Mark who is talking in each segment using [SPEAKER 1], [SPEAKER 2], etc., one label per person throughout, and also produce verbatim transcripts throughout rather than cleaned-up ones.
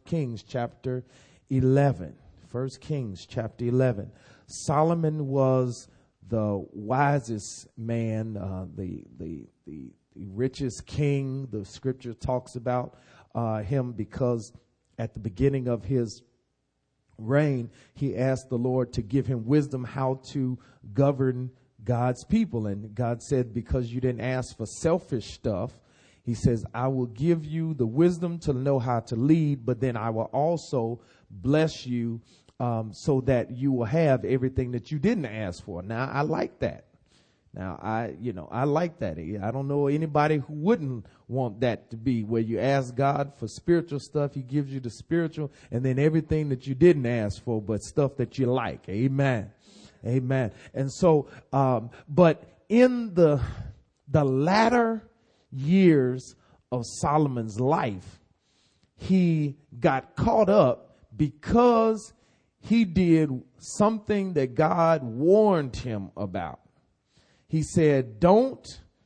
[SPEAKER 1] Kings chapter eleven. First Kings chapter eleven. Solomon was the wisest man, uh, the, the, the, the richest king. The scripture talks about uh, him because at the beginning of his reign, he asked the Lord to give him wisdom how to govern God's people. And God said, because you didn't ask for selfish stuff, he says, I will give you the wisdom to know how to lead, but then I will also bless you um, so that you will have everything that you didn't ask for. Now, I like that. Now, I, you know, I like that. I don't know anybody who wouldn't want that to be where you ask God for spiritual stuff. He gives you the spiritual, and then everything that you didn't ask for, but stuff that you like. Amen. Amen. And so, um, but in the, the latter years of Solomon's life, he got caught up because he did something that God warned him about. He said, don't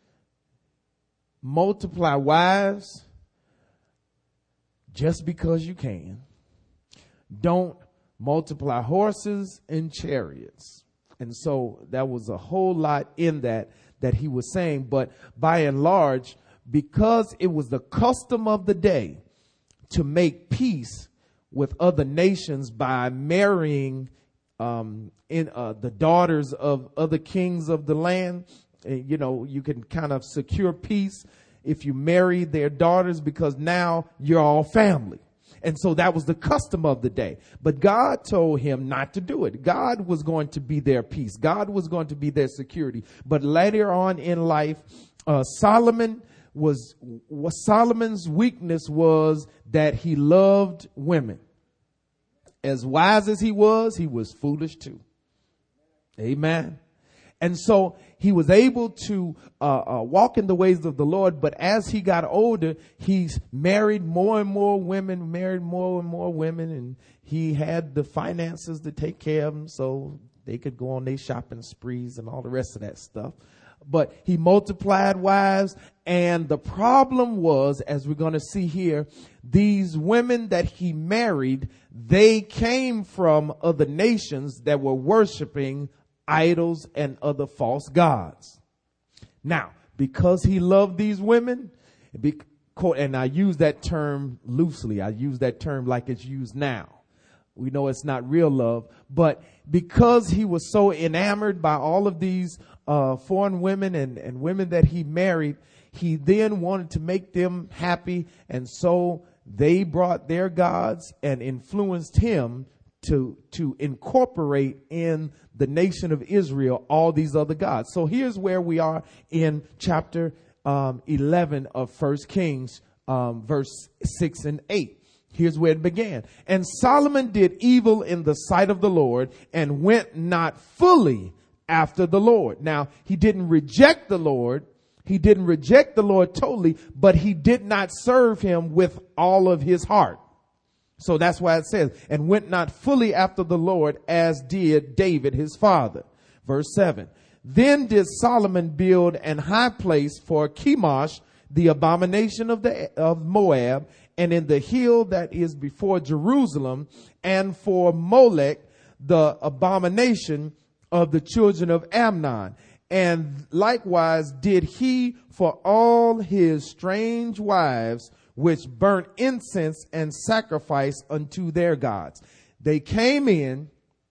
[SPEAKER 1] multiply wives just because you can. Don't multiply horses and chariots. And so that was a whole lot in that that he was saying. But by and large, because it was the custom of the day to make peace with other nations by marrying Um, in uh, the daughters of other kings of the land, uh, you know, you can kind of secure peace if you marry their daughters because now you're all family. And so that was the custom of the day. But God told him not to do it. God was going to be their peace. God was going to be their security. But later on in life, uh, Solomon was, was Solomon's weakness was that he loved women. As wise as he was, he was foolish too. Amen. And so he was able to uh, uh, walk in the ways of the Lord. But as he got older, he's married more and more women, married more and more women. And he had the finances to take care of them so they could go on their shopping sprees and all the rest of that stuff. But he multiplied wives. And the problem was, as we're going to see here, these women that he married, they came from other nations that were worshiping idols and other false gods. Now, because he loved these women, and I use that term loosely, I use that term like it's used now. We know it's not real love, but because he was so enamored by all of these uh, foreign women and, and women that he married, he then wanted to make them happy. And so they brought their gods and influenced him to, to incorporate in the nation of Israel all these other gods. So here's where we are in chapter um, eleven of First Kings, um, verse six and eight. Here's where it began. And Solomon did evil in the sight of the Lord and went not fully after the Lord. Now, he didn't reject the Lord. He didn't reject the Lord totally, but he did not serve him with all of his heart. So that's why it says, and went not fully after the Lord as did David his father. Verse seven. Then did Solomon build an high place for Chemosh, the abomination of the of Moab, and in the hill that is before Jerusalem, and for Molech, the abomination of the children of Ammon. And likewise did he for all his strange wives, which burnt incense and sacrifice unto their gods. They came in,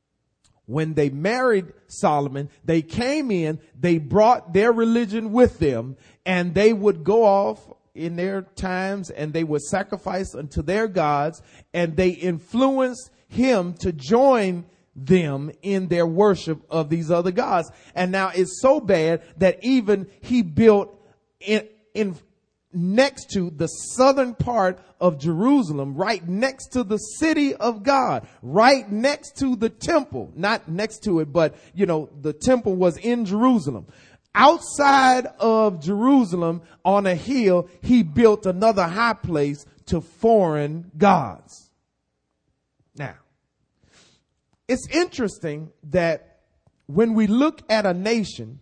[SPEAKER 1] when they married Solomon, they came in, they brought their religion with them, and they would go off in their times and they would sacrifice unto their gods, and they influenced him to join them in their worship of these other gods. And now it's so bad that even he built in, in next to the southern part of Jerusalem, right next to the city of God, right next to the temple, not next to it, but you know, the temple was in Jerusalem. Outside of Jerusalem on a hill, he built another high place to foreign gods. Now, it's interesting that when we look at a nation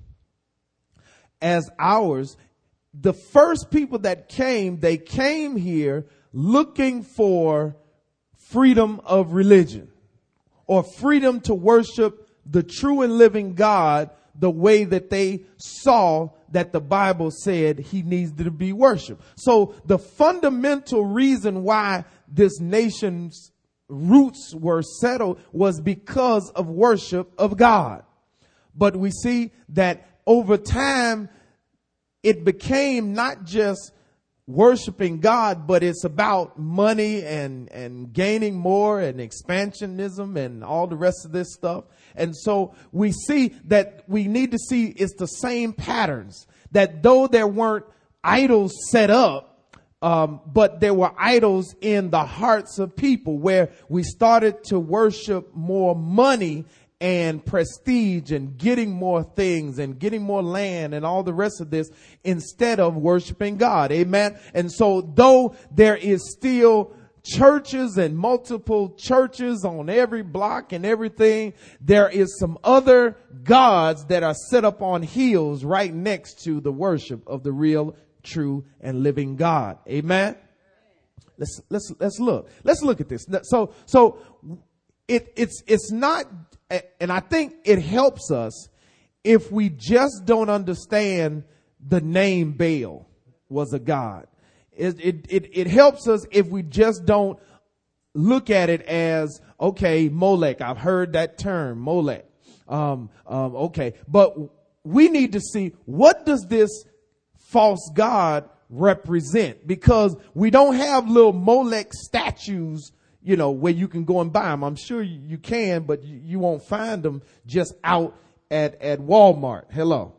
[SPEAKER 1] as ours, the first people that came, they came here looking for freedom of religion or freedom to worship the true and living God the way that they saw that the Bible said he needs to be worshiped. So the fundamental reason why this nation's roots were settled was because of worship of God. But we see that over time, it became not just worshiping God, but it's about money and, and gaining more and expansionism and all the rest of this stuff. And so we see that we need to see it's the same patterns, that though there weren't idols set up, um, but there were idols in the hearts of people where we started to worship more money and prestige and getting more things and getting more land and all the rest of this instead of worshiping God. Amen. And so though there is still churches and multiple churches on every block and everything, there is some other gods that are set up on hills right next to the worship of the real, true, and living God. Amen. Let's, let's, let's look. Let's look at this. So, so it, it's, it's not, and I think it helps us if we just don't understand the name Baal was a god. It, it, it, it helps us if we just don't look at it as, okay, Molech. I've heard that term, Molech. Um, um, okay. But we need to see, what does this false god represent? Because we don't have little Molech statues, you know, where you can go and buy them. I'm sure you can, but you, you won't find them just out at, at Walmart. Hello.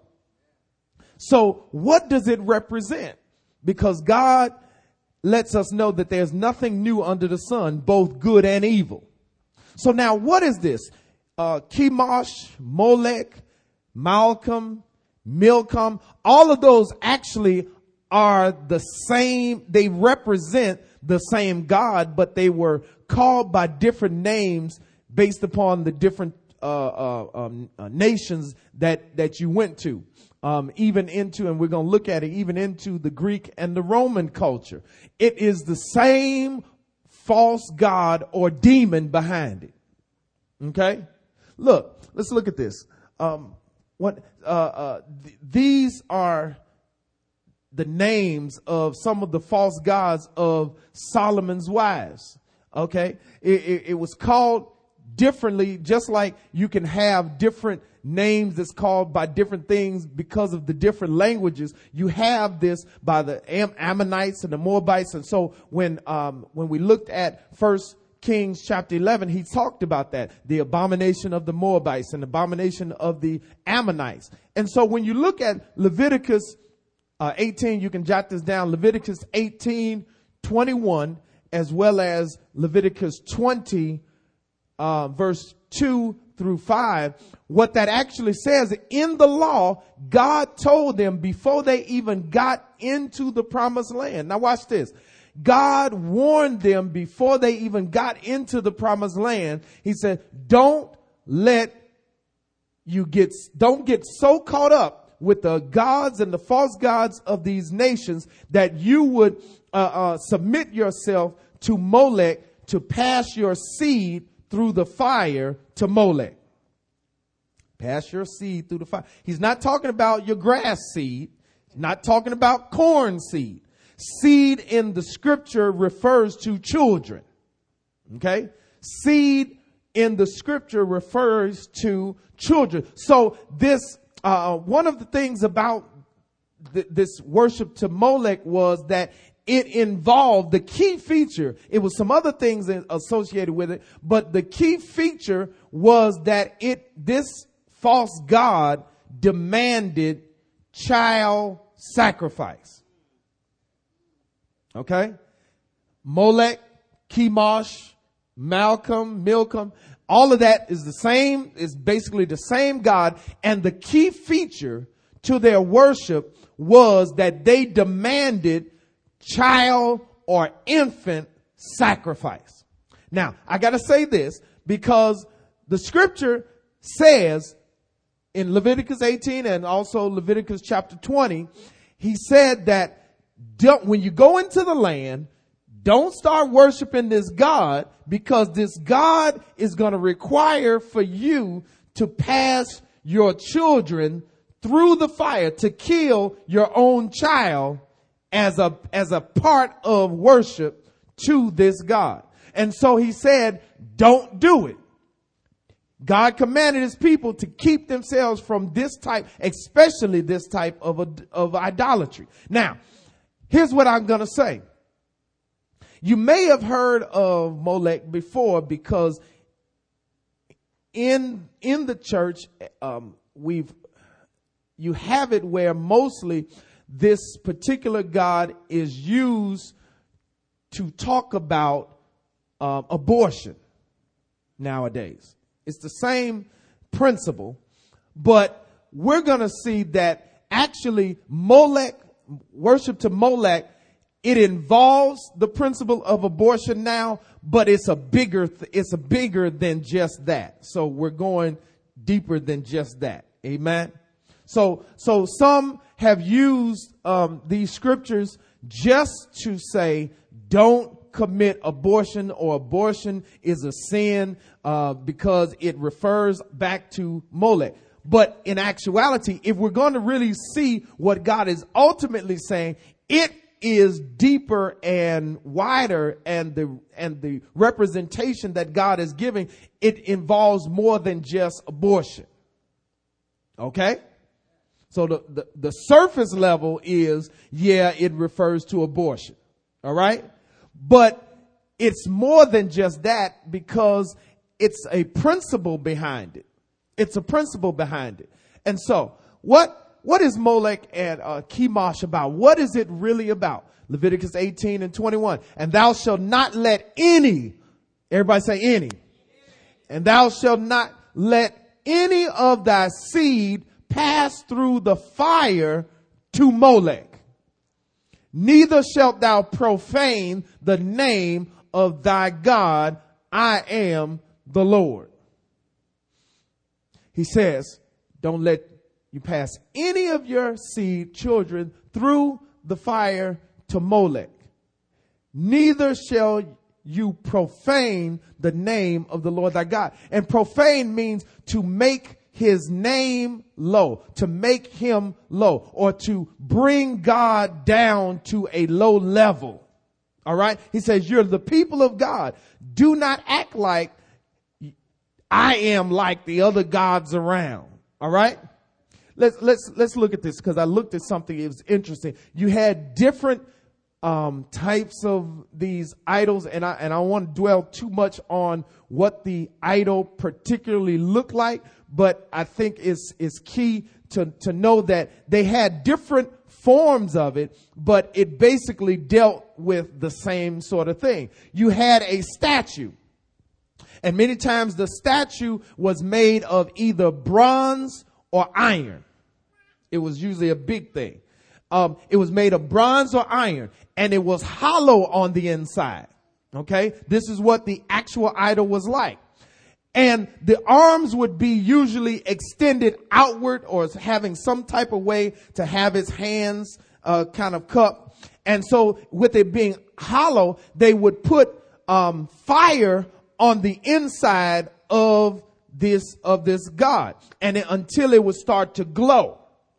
[SPEAKER 1] So what does it represent? Because God lets us know that there's nothing new under the sun, both good and evil. So now what is this? Uh, Chemosh, Molech, Malcolm, Milcom, all of those actually are the same. They represent the same God, but they were called by different names based upon the different uh, uh, um, uh, nations that, that you went to. Um, even into, and we're going to look at it, even into the Greek and the Roman culture. It is the same false god or demon behind it. Okay? Look, let's look at this. Um, what, uh, uh, th- these are the names of some of the false gods of Solomon's wives. Okay? It, it, it was called differently, just like you can have different names that's called by different things because of the different languages. You have this by the Am- Ammonites and the Moabites. And so when, um, when we looked at First Kings chapter eleven, he talked about that, the abomination of the Moabites and the abomination of the Ammonites. And so when you look at Leviticus uh, eighteen, you can jot this down, Leviticus eighteen twenty-one, as well as Leviticus twenty, uh, verse two through five, what that actually says, in the law, God told them before they even got into the promised land. Now watch this. God warned them before they even got into the promised land. He said, don't let you get, don't get so caught up with the gods and the false gods of these nations that you would uh, uh, submit yourself to Molech to pass your seed through the fire to Molech. Pass your seed through the fire. He's not talking about your grass seed. He's not talking about corn seed. Seed in the scripture refers to children. Okay? Seed in the scripture refers to children. So this, uh, one of the things about th- this worship to Molech was that it involved the key feature. It was some other things associated with it, but the key feature was that it, this false god demanded child sacrifice. Okay? Molech, Chemosh, Malcolm, Milcom, all of that is the same, is basically the same god. And the key feature to their worship was that they demanded child or infant sacrifice. Now, I got to say this because the scripture says in Leviticus eighteen and also Leviticus chapter twenty, he said that don't, when you go into the land, Don't start worshiping this God, because this God is going to require for you to pass your children through the fire, to kill your own child as a, as a part of worship to this God. And so he said, don't do it. God commanded his people to keep themselves from this type, especially this type of, a, of idolatry. Now, here's what I'm going to say. You may have heard of Molech before, because in, in the church, um, we've, you have it where mostly this particular God is used to talk about um, abortion nowadays. It's the same principle, but we're going to see that actually Molech, worship to Molech, it involves the principle of abortion now, but it's a bigger, th- it's a bigger than just that. So we're going deeper than just that. Amen. So, so some have used um, these scriptures just to say, don't commit abortion, or abortion is a sin, uh, because it refers back to Molech. But in actuality, if we're going to really see what God is ultimately saying, it is deeper and wider, and the, and the representation that God is giving, it involves more than just abortion. Okay? So the, the, the surface level is, yeah, it refers to abortion. All right? But it's more than just that, because it's a principle behind it. It's a principle behind it. And so what, what is Molech and uh, Chemosh about? What is it really about? Leviticus eighteen and twenty-one. And thou shalt not let any, everybody say any. And thou shalt not let any of thy seed pass through the fire to Molech. Neither shalt thou profane the name of thy God. I am the Lord. He says, don't let you pass any of your seed children through the fire to Molech. Neither shall you profane the name of the Lord thy God. And profane means to make his name low, to make him low, or to bring God down to a low level. All right. He says, you're the people of God. Do not act like I am like the other gods around. All right. Let's, let's, let's look at this, because I looked at something. It was interesting. You had different um, types of these idols, and I, and I want to dwell too much on what the idol particularly looked like. But I think it's, it's key to, to know that they had different forms of it, but it basically dealt with the same sort of thing. You had a statue, and many times the statue was made of either bronze or iron. It was usually a big thing. Um, it was made of bronze or iron, and it was hollow on the inside. Okay. This is what the actual idol was like. And the arms would be usually extended outward, or having some type of way to have its hands uh, kind of cupped. And so with it being hollow, they would put um, fire on the inside of this of this god, and it, until it would start to glow.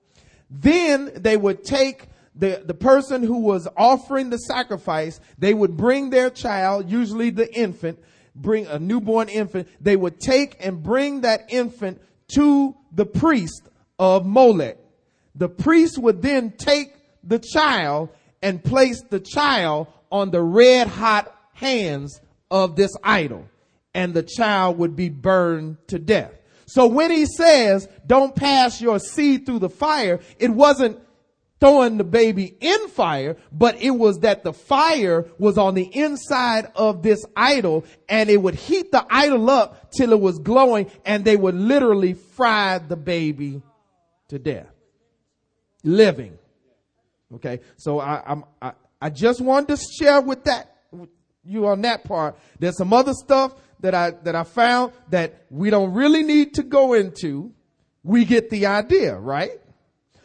[SPEAKER 1] Then they would take the, the person who was offering the sacrifice, they would bring their child, usually the infant, bring a newborn infant. They would take and bring that infant to the priest of Molech. The priest would then take the child and place the child on the red hot hands of this idol, and the child would be burned to death. So when he says, don't pass your seed through the fire, it wasn't throwing the baby in fire, but it was that the fire was on the inside of this idol, and it would heat the idol up till it was glowing, and they would literally fry the baby to death. Living. Okay. So I, I'm, I, I just wanted to share with that, with you on that part. There's some other stuff that I, that I found that we don't really need to go into. We get the idea, right?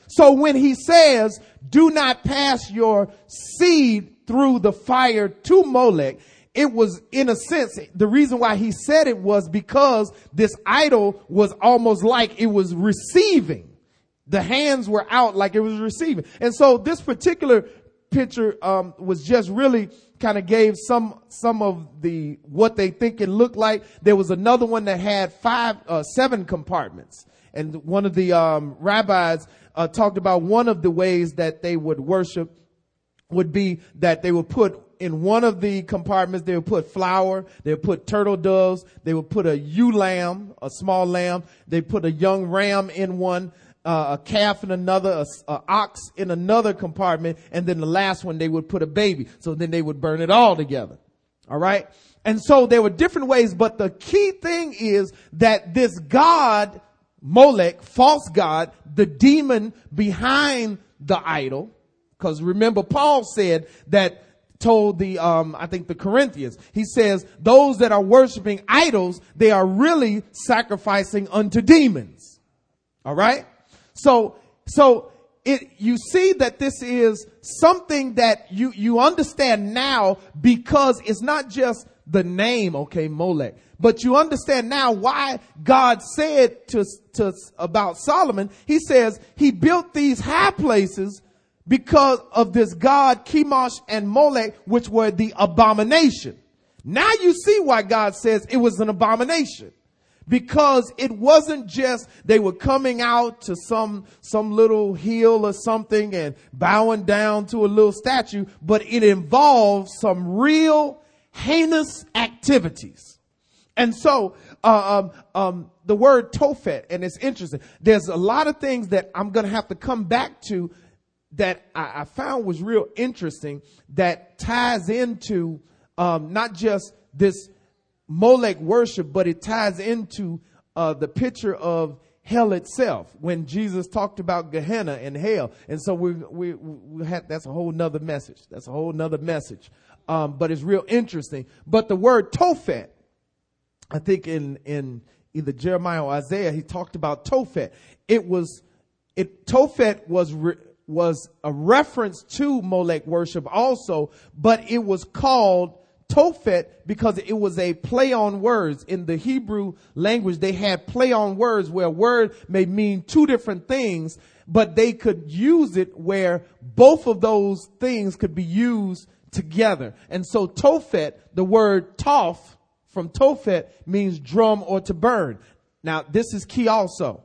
[SPEAKER 1] So when he says, do not pass your seed through the fire to Molech, it was, in a sense, the reason why he said it was because this idol was almost like it was receiving. The hands were out like it was receiving. And so this particular picture um, was just really kind of gave some some of the what they think it looked like. There was another one that had five, uh, seven compartments. And one of the um, rabbis uh, talked about one of the ways that they would worship would be that they would put in one of the compartments, they would put flour, they would put turtle doves, they would put a ewe lamb, a small lamb, they put a young ram in one, Uh, a calf in another, a, a ox in another compartment, and then the last one they would put a baby. So then they would burn it all together. All right. And so there were different ways, but the key thing is that this God, Molech, false god, the demon behind the idol, because remember Paul said that, told the, um, I think the Corinthians, he says those that are worshiping idols, they are really sacrificing unto demons. All right. So, so it, you see that this is something that you, you understand now because it's not just the name, okay, Molech, but you understand now why God said to, to, about Solomon, he says he built these high places because of this god Chemosh and Molech, which were the abomination. Now you see why God says it was an abomination. Because it wasn't just they were coming out to some some little hill or something and bowing down to a little statue, but it involved some real heinous activities. And so uh, um, um, the word Tophet, and it's interesting. There's a lot of things that I'm going to have to come back to that I, I found was real interesting that ties into um, not just this Molech worship, but it ties into uh, the picture of hell itself when Jesus talked about Gehenna and hell. And so we we we had that's a whole nother message. That's a whole nother message. Um, but it's real interesting. But the word Tophet, I think in in either Jeremiah or Isaiah, he talked about Tophet. It was it Tophet was re, was a reference to Molech worship also, but it was called Tophet because it was a play on words. In the Hebrew language, they had play on words where a word may mean two different things, but they could use it where both of those things could be used together. And so Tophet, the word Toph from Tophet means drum or to burn. Now, this is key also.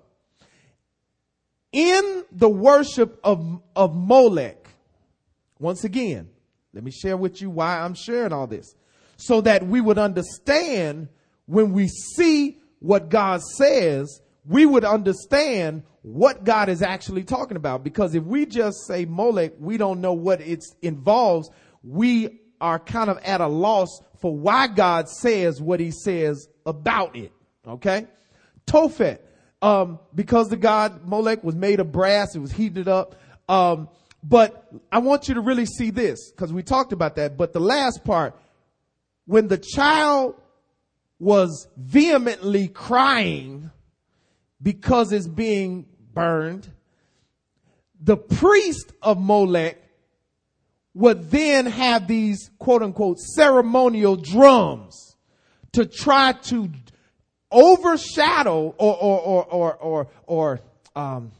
[SPEAKER 1] In the worship of, of Molech, once again, let me share with you why I'm sharing all this. So that we would understand when we see what God says, we would understand what God is actually talking about. Because if we just say Molech, we don't know what it involves. We are kind of at a loss for why God says what he says about it. Okay. Tophet, um, because the god Molech was made of brass, it was heated up. Um, But I want you to really see this because we talked about that. But the last part, when the child was vehemently crying because it's being burned, the priest of Molech would then have these quote unquote ceremonial drums to try to overshadow or, or, or, or, or, or um,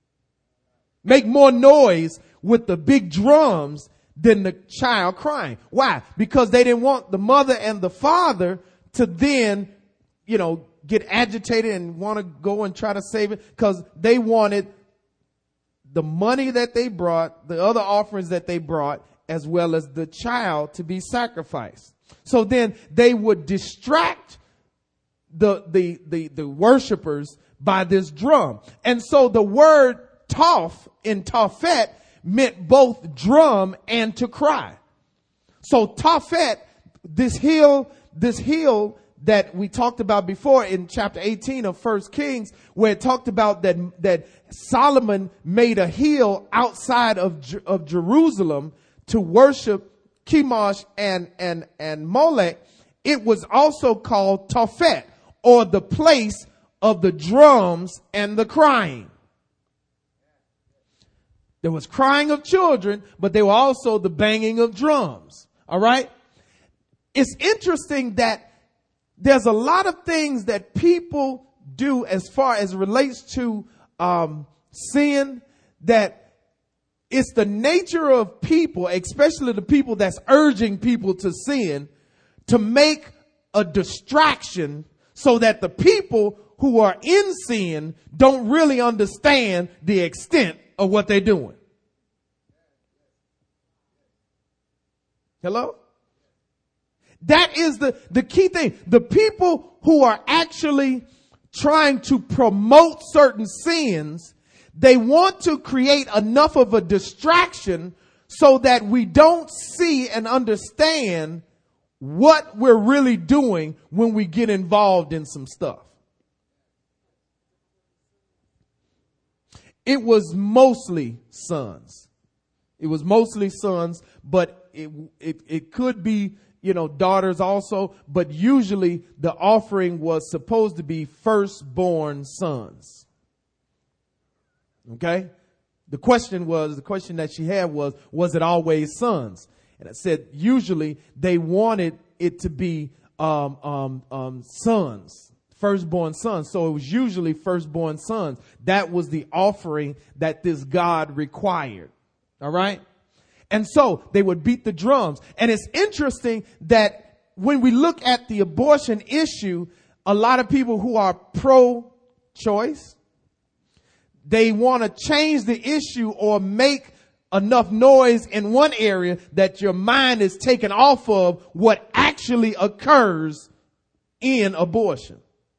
[SPEAKER 1] make more noise with the big drums than the child crying. Why? Because they didn't want the mother and the father to then, you know, get agitated and want to go and try to save it because they wanted the money that they brought, the other offerings that they brought, as well as the child to be sacrificed. So then they would distract the, the, the, the worshipers by this drum. And so the word Toph in Tophet meant both drum and to cry. So Tophet, this hill, this hill that we talked about before in chapter eighteen of First Kings, where it talked about that, that Solomon made a hill outside of, of Jerusalem to worship Chemosh and, and, and Molech. It was also called Tophet, or the place of the drums and the crying. There was crying of children, but there were also the banging of drums. All right. It's interesting that there's a lot of things that people do as far as relates to um, sin, that it's the nature of people, especially the people that's urging people to sin, to make a distraction so that the people who are in sin don't really understand the extent of what they're doing. Hello? That is the, the key thing. The people who are actually trying to promote certain sins, they want to create enough of a distraction so that we don't see and understand what we're really doing when we get involved in some stuff. It was mostly sons. It was mostly sons, but it, it, it could be, you know, daughters also, but usually the offering was supposed to be firstborn sons. Okay? The question was, the question that she had was, was it always sons? And I said, usually they wanted it to be um, um, um, sons, firstborn sons. So it was usually firstborn sons. That was the offering that this God required. All right? And so they would beat the drums. And it's interesting that when we look at the abortion issue, a lot of people who are pro-choice, they want to change the issue or make enough noise in one area that your mind is taken off of what actually occurs in abortion.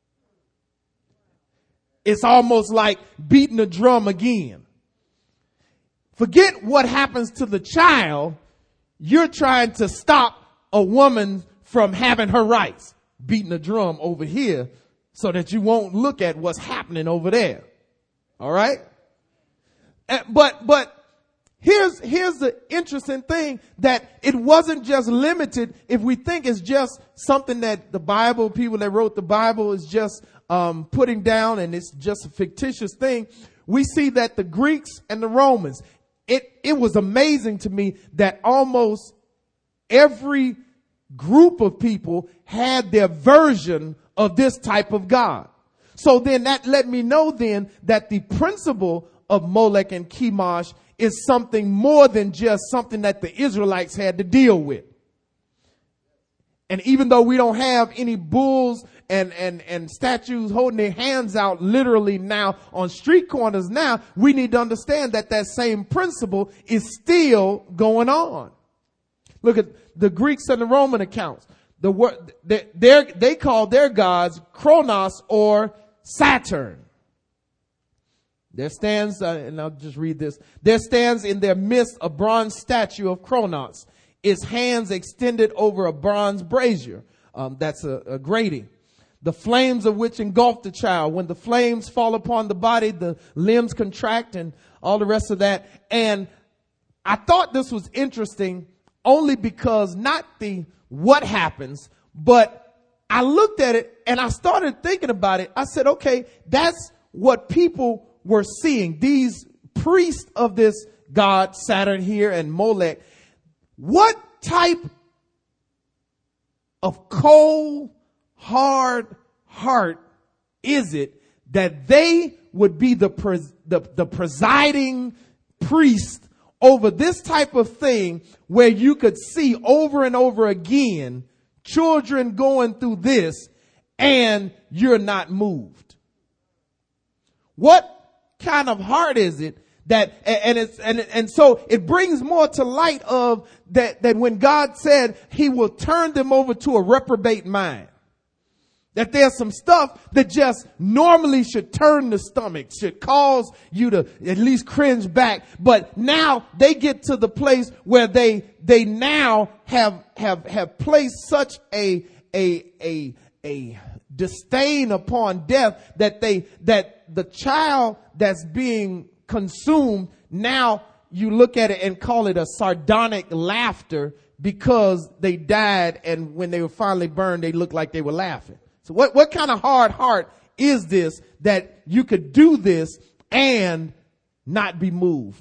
[SPEAKER 1] It's almost like beating the drum again. Forget what happens to the child. You're trying to stop a woman from having her rights. Beating the drum over here so that you won't look at what's happening over there. All right? But, but here's, here's the interesting thing, that it wasn't just limited. If we think it's just something that the Bible, people that wrote the Bible is just um, putting down and it's just a fictitious thing, we see that the Greeks and the Romans, It, it was amazing to me that almost every group of people had their version of this type of God. So then that let me know then that the principle of Molech and Chemosh is something more than just something that the Israelites had to deal with. And even though we don't have any bulls and, and, and statues holding their hands out literally now on street corners now, we need to understand that that same principle is still going on. Look at the Greeks and the Roman accounts. The word they they call their gods Kronos or Saturn. There stands, uh, and I'll just read this. There stands in their midst a bronze statue of Kronos, its hands extended over a bronze brazier. Um, that's a, a grating. The flames of which engulf the child. When the flames fall upon the body, the limbs contract and all the rest of that. And I thought this was interesting only because not the what happens, but I looked at it and I started thinking about it. I said, okay, that's what people were seeing. These priests of this god, Saturn here and Molech, what type of cold, hard heart is it that they would be the, pres- the, the presiding priest over this type of thing, where you could see over and over again children going through this and you're not moved? What kind of heart is it that, and it's, and, and so it brings more to light of that, that when God said he will turn them over to a reprobate mind, that there's some stuff that just normally should turn the stomach, should cause you to at least cringe back. But now they get to the place where they, they now have, have, have placed such a, a, a, a disdain upon death that they, that the child that's being consumed, now you look at it and call it a sardonic laughter because they died, and when they were finally burned, they looked like they were laughing. So what, what kind of hard heart is this that you could do this and not be moved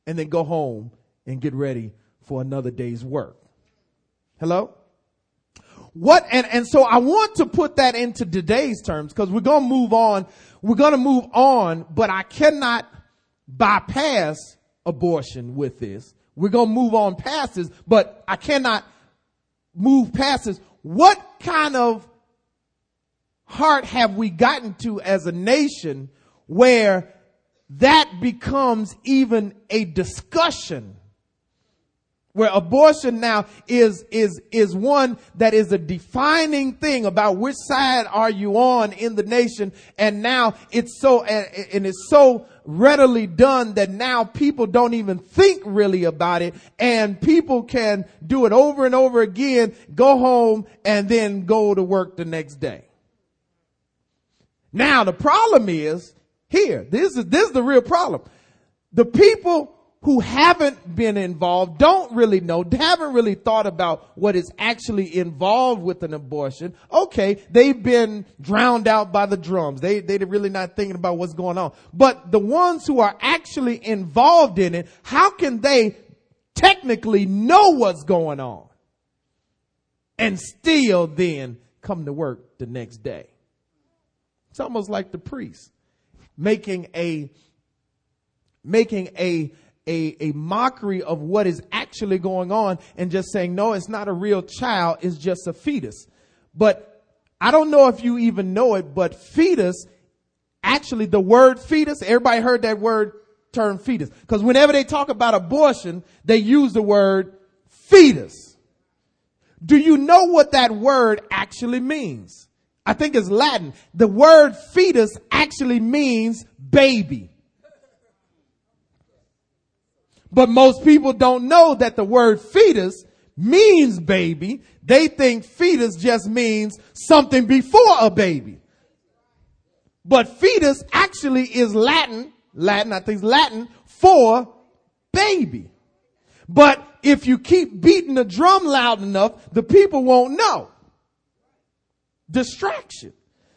[SPEAKER 1] and then go home and get ready for another day's work. Hello? What, and, and so I want to put that into today's terms because we're going to move on. We're going to move on, but I cannot bypass abortion with this. We're going to move on past this, but I cannot move past this. What kind of heart have we gotten to as a nation where that becomes even a discussion? Where abortion now is, is, is one that is a defining thing about which side are you on in the nation. And now it's so, and it's so readily done that now people don't even think really about it. And people can do it over and over again, go home and then go to work the next day. Now the problem is here. This is, this is the real problem. The people who haven't been involved, don't really know, haven't really thought about what is actually involved with an abortion. Okay, they've been drowned out by the drums. They, they're really not thinking about what's going on. But the ones who are actually involved in it, how can they technically know what's going on and still then come to work the next day? It's almost like the priest making a, making a, A, a mockery of what is actually going on and just saying, no, it's not a real child. It's just a fetus. But I don't know if you even know it, but fetus, actually the word fetus, everybody heard that word term fetus. Because whenever they talk about abortion, they use the word fetus. Do you know what that word actually means? I think it's Latin. The word fetus actually means baby. But most people don't know that the word fetus means baby. They think fetus just means something before a baby. But fetus actually is Latin, Latin, I think it's Latin for baby. But if you keep beating the drum loud enough, the people won't know. Distraction.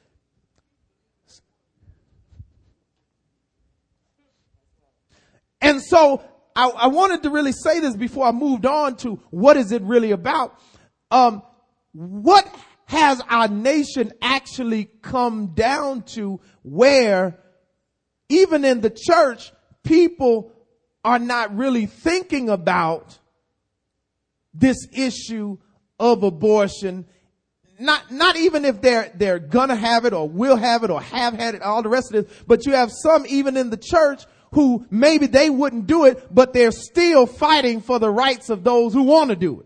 [SPEAKER 1] And so I, I wanted to really say this before I moved on to what is it really about. Um, what has our nation actually come down to where even in the church, people are not really thinking about this issue of abortion. Not, not even if they're, they're gonna have it or will have it or have had it, all the rest of this, but you have some even in the church who maybe they wouldn't do it, but they're still fighting for the rights of those who want to do it.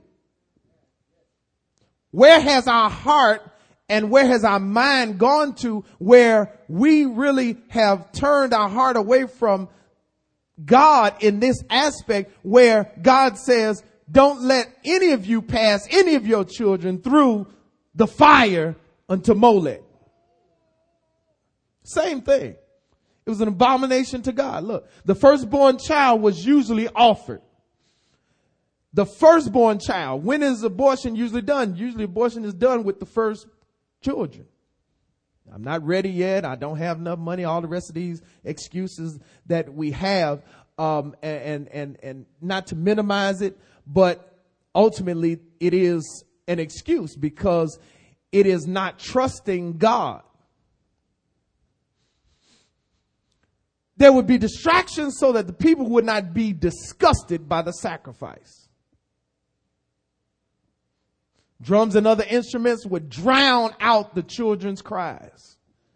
[SPEAKER 1] Where has our heart and where has our mind gone to where we really have turned our heart away from God in this aspect where God says, don't let any of you pass any of your children through the fire unto Molech. Same thing. It was an abomination to God. Look, the firstborn child was usually offered. The firstborn child. When is abortion usually done? Usually abortion is done with the first children. I'm not ready yet. I don't have enough money. All the rest of these excuses that we have, um, and, and, and not to minimize it, but ultimately it is an excuse because it is not trusting God. There would be distractions so that the people would not be disgusted by the sacrifice. Drums and other instruments would drown out the children's cries.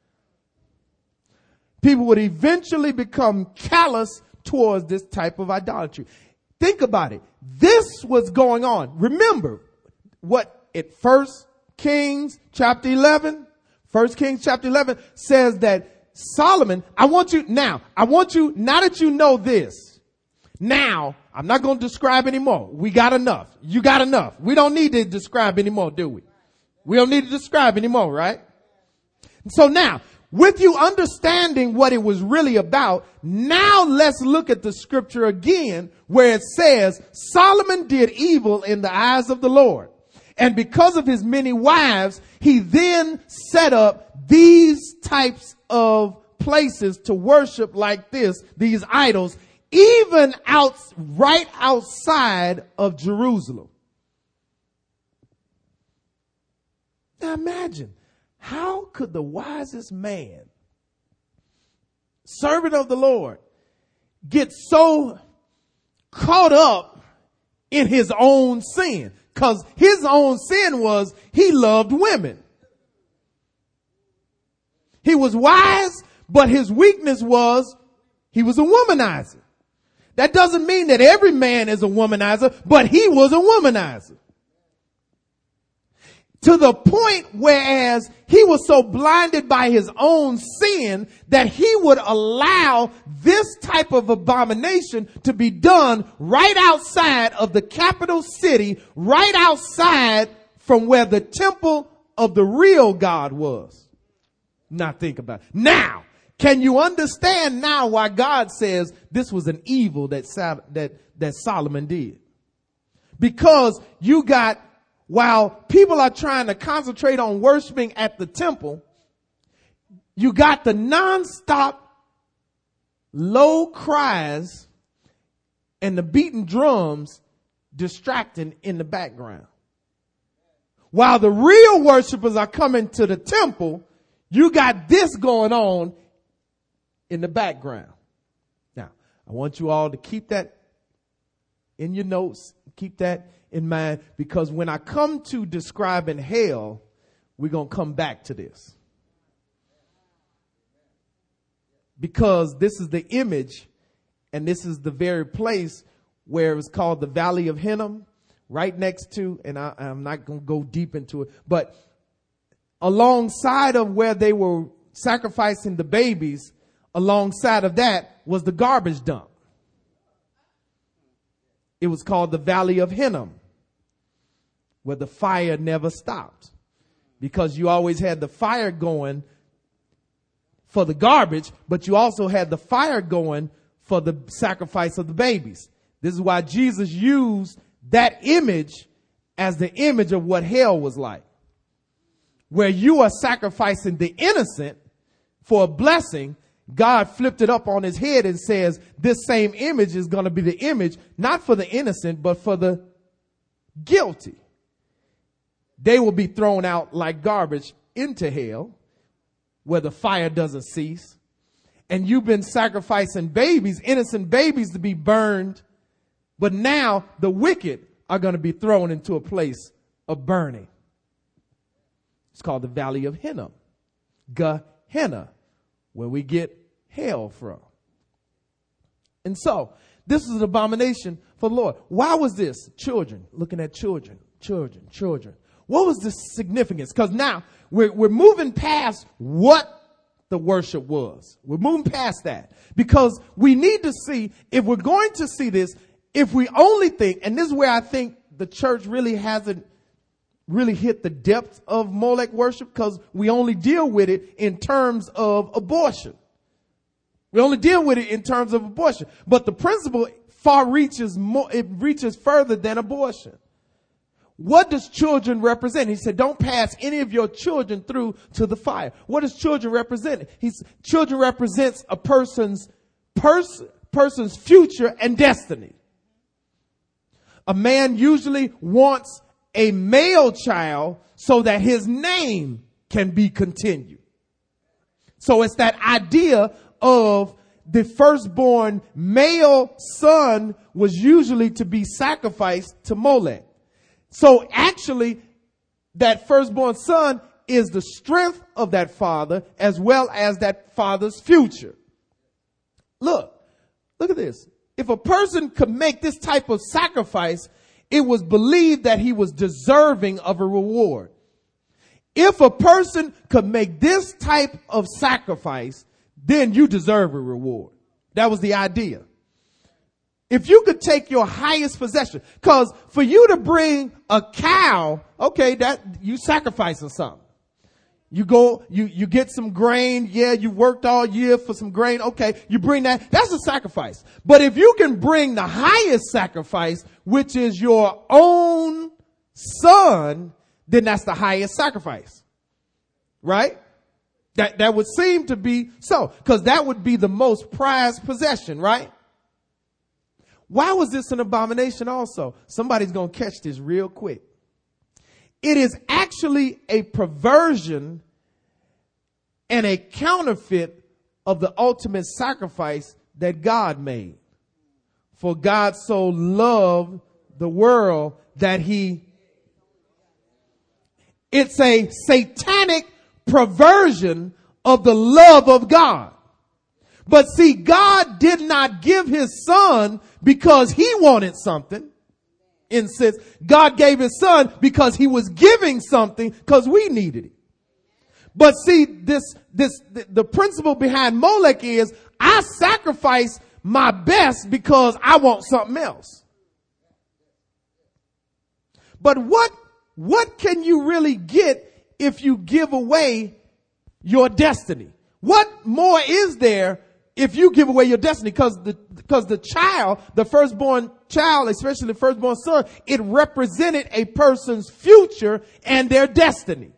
[SPEAKER 1] People would eventually become callous towards this type of idolatry. Think about it. This was going on. Remember what at First Kings chapter eleven, First Kings chapter eleven says that Solomon, I want you now, I want you, now that you know this, now, I'm not going to describe anymore. We got enough. You got enough. We don't need to describe anymore, do we? We don't need to describe anymore, right? So now, with you understanding what it was really about, now let's look at the scripture again where it says, Solomon did evil in the eyes of the Lord. And because of his many wives, he then set up these types of places to worship like this, these idols, even out, right outside of Jerusalem. Now imagine, how could the wisest man, servant of the Lord, get so caught up in his own sin? Because his own sin was he loved women. He was wise, but his weakness was he was a womanizer. That doesn't mean that every man is a womanizer, but he was a womanizer. To the point whereas he was so blinded by his own sin that he would allow this type of abomination to be done right outside of the capital city, right outside from where the temple of the real God was. Now think about it. Now, can you understand now why God says this was an evil that, that, that Solomon did? Because you got, while people are trying to concentrate on worshiping at the temple, you got the nonstop low cries and the beating drums distracting in the background. While the real worshipers are coming to the temple, you got this going on in the background. Now, I want you all to keep that in your notes. Keep that in mind, because when I come to describing hell, we're going to come back to this. Because this is the image, and this is the very place where it was called the Valley of Hinnom, right next to, and I, I'm not going to go deep into it, but alongside of where they were sacrificing the babies, alongside of that was the garbage dump. It was called the Valley of Hinnom, where the fire never stopped, because you always had the fire going for the garbage, but you also had the fire going for the sacrifice of the babies. This is why Jesus used that image as the image of what hell was like, where you are sacrificing the innocent for a blessing. God flipped it up on his head and says this same image is going to be the image, not for the innocent, but for the guilty. They will be thrown out like garbage into hell, where the fire doesn't cease. And you've been sacrificing babies, innocent babies, to be burned. But now the wicked are going to be thrown into a place of burning. It's called the Valley of Hinnom, Gehenna, where we get hell from. And so this is an abomination for the Lord. Why was this? Children, looking at children, children, children. What was the significance? Because now we're, we're moving past what the worship was. We're moving past that, because we need to see, if we're going to see this, if we only think, and this is where I think the church really hasn't really hit the depth of Molech worship, because we only deal with it in terms of abortion. We only deal with it in terms of abortion. But the principle far reaches more, it reaches further than abortion. What does children represent? He said, don't pass any of your children through to the fire. What does children represent? He's, children represents a person's pers- person's future and destiny. A man usually wants a male child so that his name can be continued. So it's that idea of the firstborn male son was usually to be sacrificed to Molech. So actually, that firstborn son is the strength of that father as well as that father's future. Look, look at this. If a person could make this type of sacrifice, it was believed that he was deserving of a reward. If a person could make this type of sacrifice, then you deserve a reward. That was the idea. If you could take your highest possession, because for you to bring a cow, okay, that you sacrificing something. You go, you, you get some grain. Yeah, you worked all year for some grain. Okay, you bring that. That's a sacrifice. But if you can bring the highest sacrifice, which is your own son, then that's the highest sacrifice. Right? That, that would seem to be so, because that would be the most prized possession, right? Why was this an abomination also? Somebody's going to catch this real quick. It is actually a perversion and a counterfeit of the ultimate sacrifice that God made. For God so loved the world that he, it's a satanic perversion of the love of God. But see, God did not give his son because he wanted something. In sense, God gave his son because he was giving something because we needed it. But see, this, this, the, the principle behind Molech is I sacrifice my best because I want something else. But what, what can you really get if you give away your destiny? What more is there if you give away your destiny? Because the, because the child, the firstborn child, especially the firstborn son, it represented a person's future and their destiny.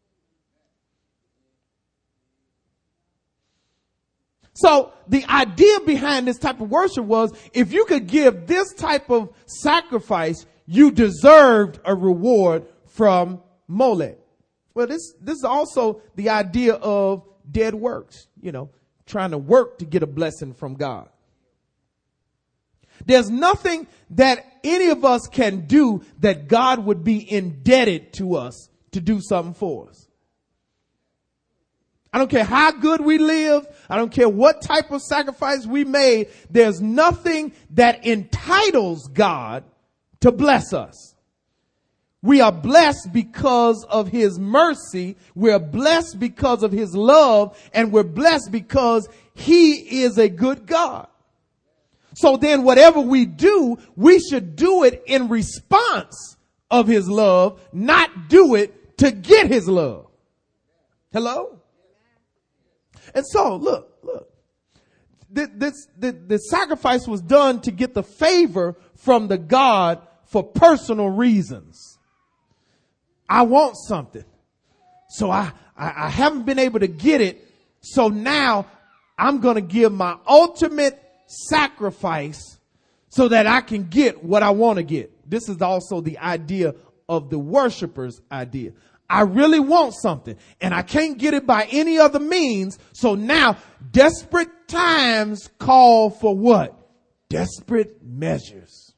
[SPEAKER 1] So the idea behind this type of worship was if you could give this type of sacrifice, you deserved a reward from Molech. Well, this, this is also the idea of dead works, you know, trying to work to get a blessing from God. There's nothing that any of us can do that God would be indebted to us to do something for us. I don't care how good we live. I don't care what type of sacrifice we made. There's nothing that entitles God to bless us. We are blessed because of his mercy. We're blessed because of his love, and we're blessed because he is a good God. So then whatever we do, we should do it in response of his love, not do it to get his love. Hello? And so, look, look, this, this, the, the sacrifice was done to get the favor from the God for personal reasons. I want something. So I, I, I haven't been able to get it. So now I'm going to give my ultimate sacrifice so that I can get what I want to get. This is also the idea of the worshiper's idea. I really want something and I can't get it by any other means. So now desperate times call for what? Desperate measures.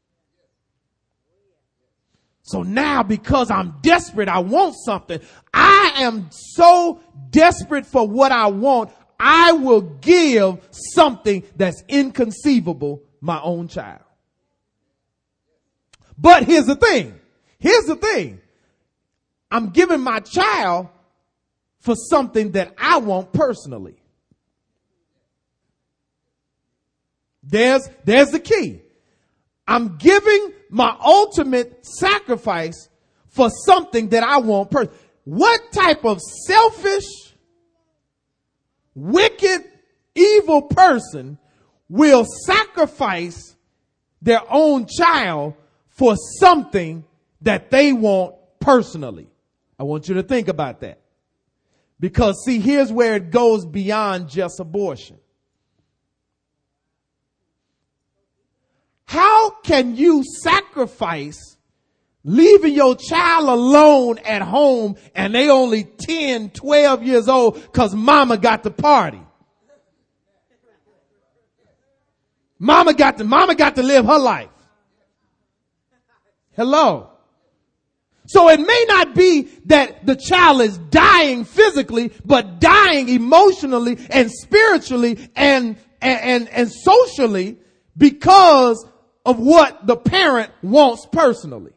[SPEAKER 1] So now because I'm desperate, I want something. I am so desperate for what I want. I will give something that's inconceivable, my own child. But here's the thing. Here's the thing. I'm giving my child for something that I want personally. There's, there's the key. I'm giving my ultimate sacrifice for something that I want personally. What type of selfish, wicked, evil person will sacrifice their own child for something that they want personally? I want you to think about that. Because see, here's where it goes beyond just abortion. How can you sacrifice leaving your child alone at home and they only ten, twelve years old because mama got the party? Mama got to, mama got to live her life. Hello. So it may not be that the child is dying physically, but dying emotionally and spiritually and, and, and, and socially because of what the parent wants personally.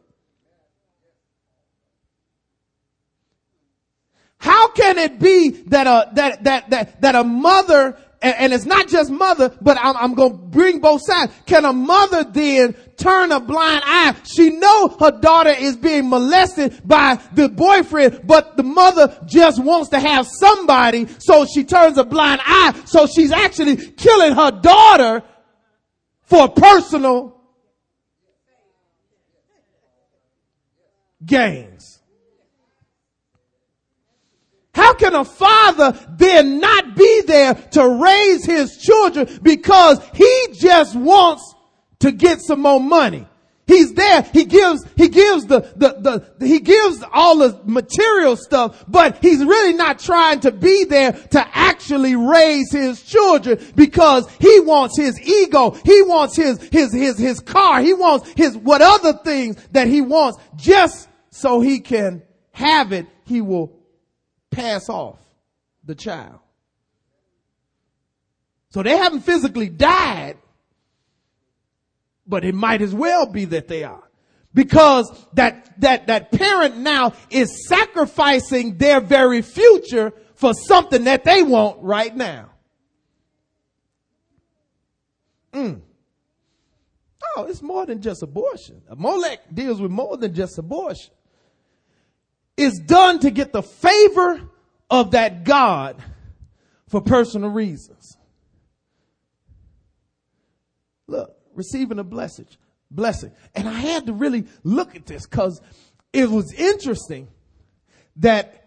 [SPEAKER 1] How can it be that a, that, that, that, that a mother, and, and it's not just mother, but I'm, I'm going to bring both sides. Can a mother then turn a blind eye? She know her daughter is being molested by the boyfriend, but the mother just wants to have somebody, so she turns a blind eye. So she's actually killing her daughter for personal gains. How can a father then not be there to raise his children because he just wants to get some more money. He's there. He gives, he gives the, the, the, he gives all the material stuff, but he's really not trying to be there to actually raise his children because he wants his ego. He wants his, his, his, his car. He wants his, what other things that he wants just so he can have it. He will pass off the child. So they haven't physically died, but it might as well be that they are. Because that, that, that parent now is sacrificing their very future for something that they want right now. Mm. Oh, it's more than just abortion. Molech deals with more than just abortion. It's done to get the favor of that God for personal reasons. Look. Receiving a blessing, blessing. And I had to really look at this because it was interesting that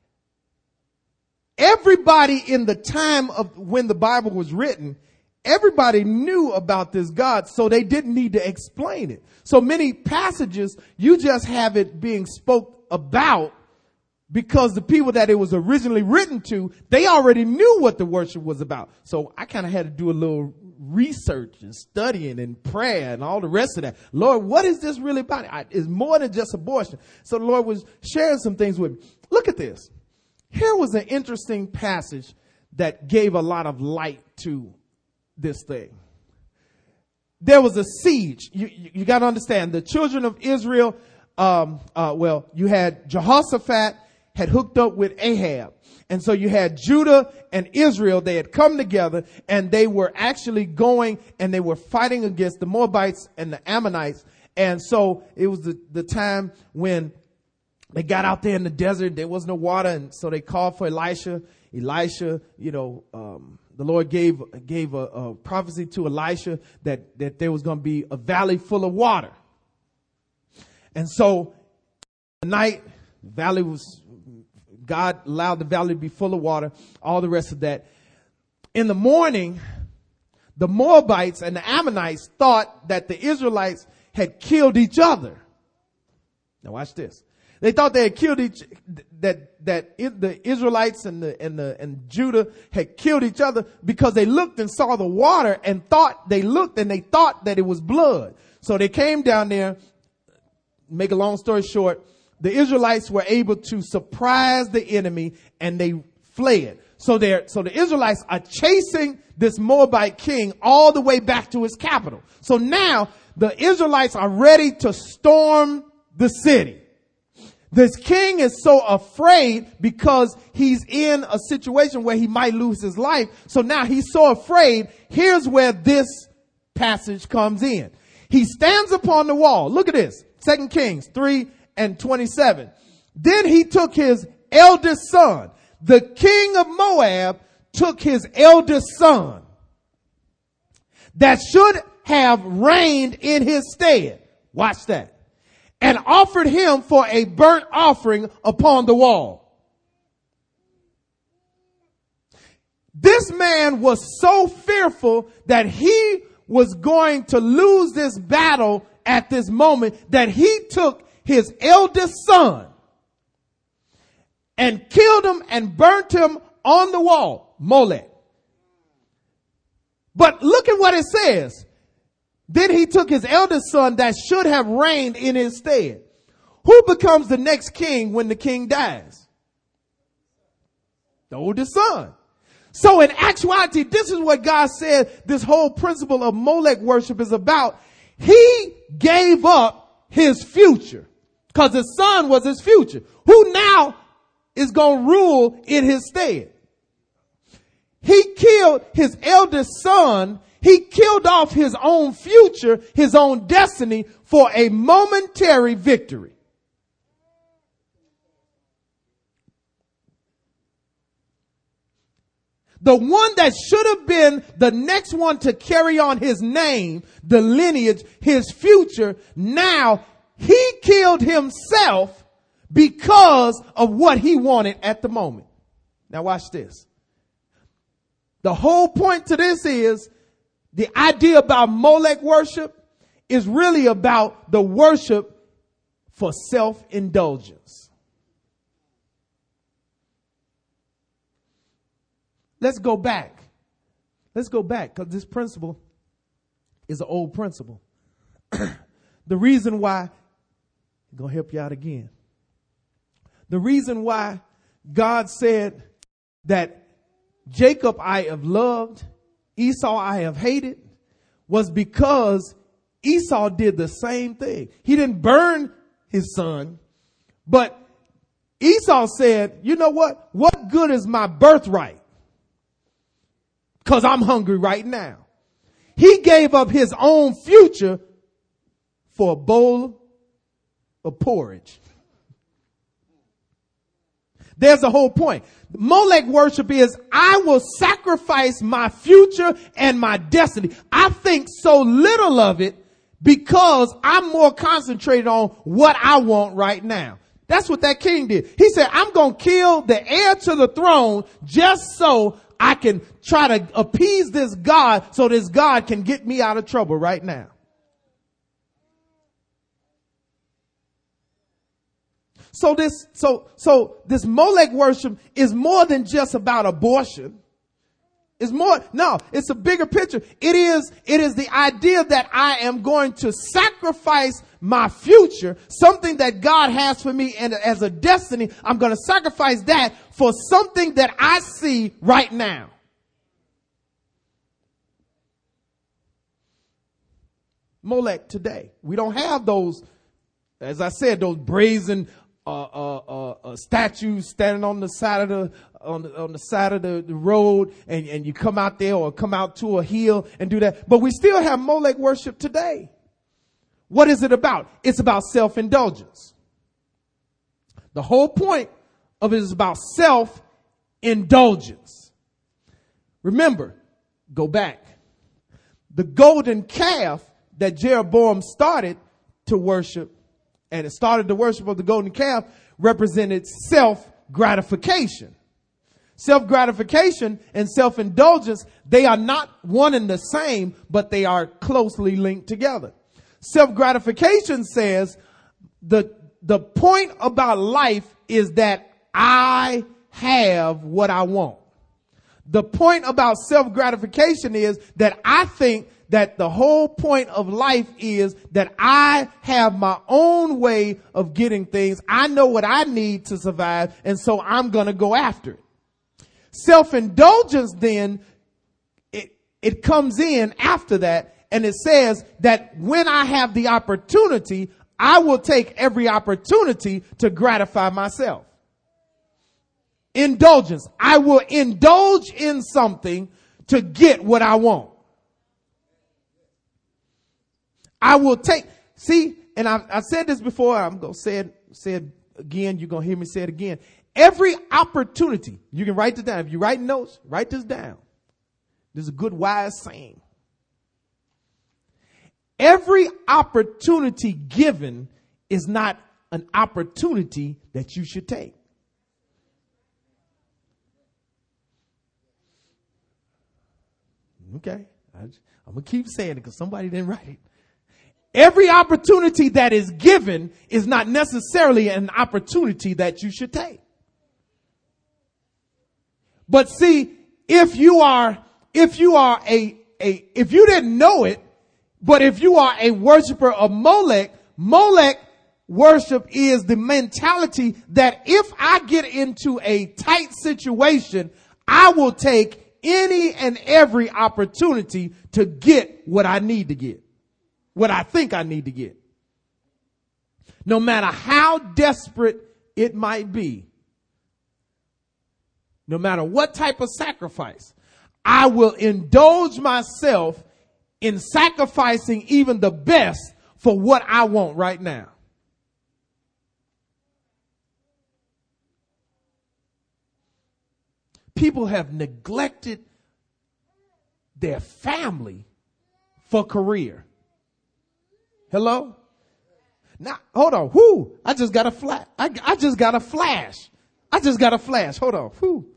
[SPEAKER 1] everybody in the time of when the Bible was written, everybody knew about this God, so they didn't need to explain it. So many passages, you just have it being spoke about because the people that it was originally written to, they already knew what the worship was about. So I kind of had to do a little research and studying and prayer and all the rest of that. Lord, what is this really about? I, it's more than just abortion. So the Lord was sharing some things with me. Look at this. Here was an interesting passage that gave a lot of light to this thing. There was a siege. You, you, you got to understand the children of Israel. Um, uh, well, you had Jehoshaphat had hooked up with Ahab. And so you had Judah and Israel. They had come together and they were actually going and they were fighting against the Moabites and the Ammonites. And so it was the, the time when they got out there in the desert. There was no water. And so they called for Elisha. Elisha, you know, um, the Lord gave, gave a, a prophecy to Elisha that, that there was going to be a valley full of water. And so the night, the valley was, God allowed the valley to be full of water, all the rest of that. In the morning, the Moabites and the Ammonites thought that the Israelites had killed each other. Now watch this. They thought they had killed each, that, that it, the Israelites and the, and the, and Judah had killed each other because they looked and saw the water and thought, they looked and they thought that it was blood. So they came down there, make a long story short, the Israelites were able to surprise the enemy and they fled. So they're, so the Israelites are chasing this Moabite king all the way back to his capital. So now the Israelites are ready to storm the city. This king is so afraid because he's in a situation where he might lose his life. So now he's so afraid. Here's where this passage comes in. He stands upon the wall. Look at this. Second Kings three and twenty-seven. Then he took his eldest son. The king of Moab took his eldest son that should have reigned in his stead. Watch that. And offered him for a burnt offering upon the wall. This man was so fearful that he was going to lose this battle at this moment that he took his eldest son and killed him and burnt him on the wall. Molech. But look at what it says. Then he took his eldest son that should have reigned in his stead. Who becomes the next king when the king dies? The oldest son. So in actuality, this is what God said this whole principle of Molech worship is about. He gave up his future because his son was his future. Who now is going to rule in his stead? He killed his eldest son. He killed off his own future, his own destiny for a momentary victory. The one that should have been the next one to carry on his name, the lineage, his future, now he killed himself because of what he wanted at the moment. Now watch this. The whole point to this is the idea about Molech worship is really about the worship for self-indulgence. Let's go back. Let's go back because this principle is an old principle. The reason why, I'm going to help you out again. The reason why God said that Jacob I have loved, Esau I have hated, was because Esau did the same thing. He didn't burn his son, but Esau said, you know what? What good is my birthright? Because I'm hungry right now. He gave up his own future for a bowl of porridge. There's the whole point. Molech worship is, I will sacrifice my future and my destiny. I think so little of it because I'm more concentrated on what I want right now. That's what that king did. He said, I'm going to kill the heir to the throne just so I can try to appease this God so this God can get me out of trouble right now. So this, so, so this Molech worship is more than just about abortion. It's more, no, it's a bigger picture. It is, it is the idea that I am going to sacrifice my future, something that God has for me and as a destiny. I'm going to sacrifice that for something that I see right now. Molech today. We don't have those, as I said, those brazen Uh, uh, uh, uh, statues standing on the side of the on the, on the side of the, the road, and, and you come out there or come out to a hill and do that. But we still have Molech worship today. What is it about? It's about self-indulgence. The whole point of it is about self-indulgence. Remember, go back. The golden calf that Jeroboam started to worship, and it started the worship of the golden calf, represented self-gratification. Self-gratification and self-indulgence, they are not one and the same, but they are closely linked together. Self-gratification says the, the point about life is that I have what I want. The point about self-gratification is that I think that the whole point of life is that I have my own way of getting things. I know what I need to survive, and so I'm going to go after it. Self-indulgence then, it, it comes in after that, and it says that when I have the opportunity, I will take every opportunity to gratify myself. Indulgence. I will indulge in something to get what I want. I will take, see, and I've, I've said this before, I'm going to say it, say it again, you're going to hear me say it again. Every opportunity, you can write this down. If you write notes, write this down. This is a good, wise saying. Every opportunity given is not an opportunity that you should take. Okay, I, I'm going to keep saying it because somebody didn't write it. Every opportunity that is given is not necessarily an opportunity that you should take. But see, if you are, if you are a, a, if you didn't know it, but if you are a worshiper of Molech, Molech worship is the mentality that if I get into a tight situation, I will take any and every opportunity to get what I need to get. What I think I need to get. No matter how desperate it might be. No matter what type of sacrifice. I will indulge myself in sacrificing even the best for what I want right now. People have neglected their family for career. Hello? Now, hold on. Whoo! I just got a flash. I, I just got a flash. I just got a flash. Hold on. Whoo!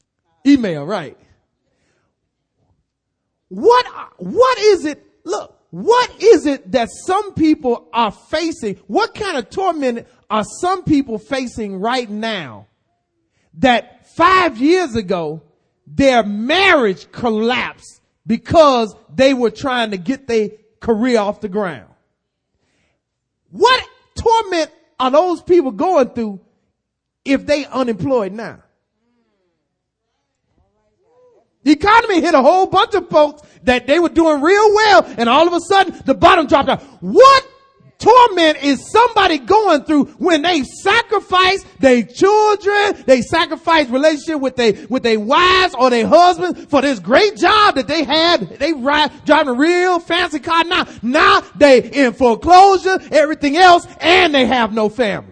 [SPEAKER 1] Email, right? What, what is it? Look, what is it that some people are facing? What kind of torment are some people facing right now that five years ago their marriage collapsed because they were trying to get their career off the ground? What torment are those people going through if they unemployed now? The economy hit a whole bunch of folks that they were doing real well, and all of a sudden the bottom dropped out. What torment is somebody going through when they sacrifice their children, they sacrifice relationship with their with their wives or their husbands for this great job that they had? They ride driving a real fancy car now. Now they in foreclosure, everything else, and they have no family.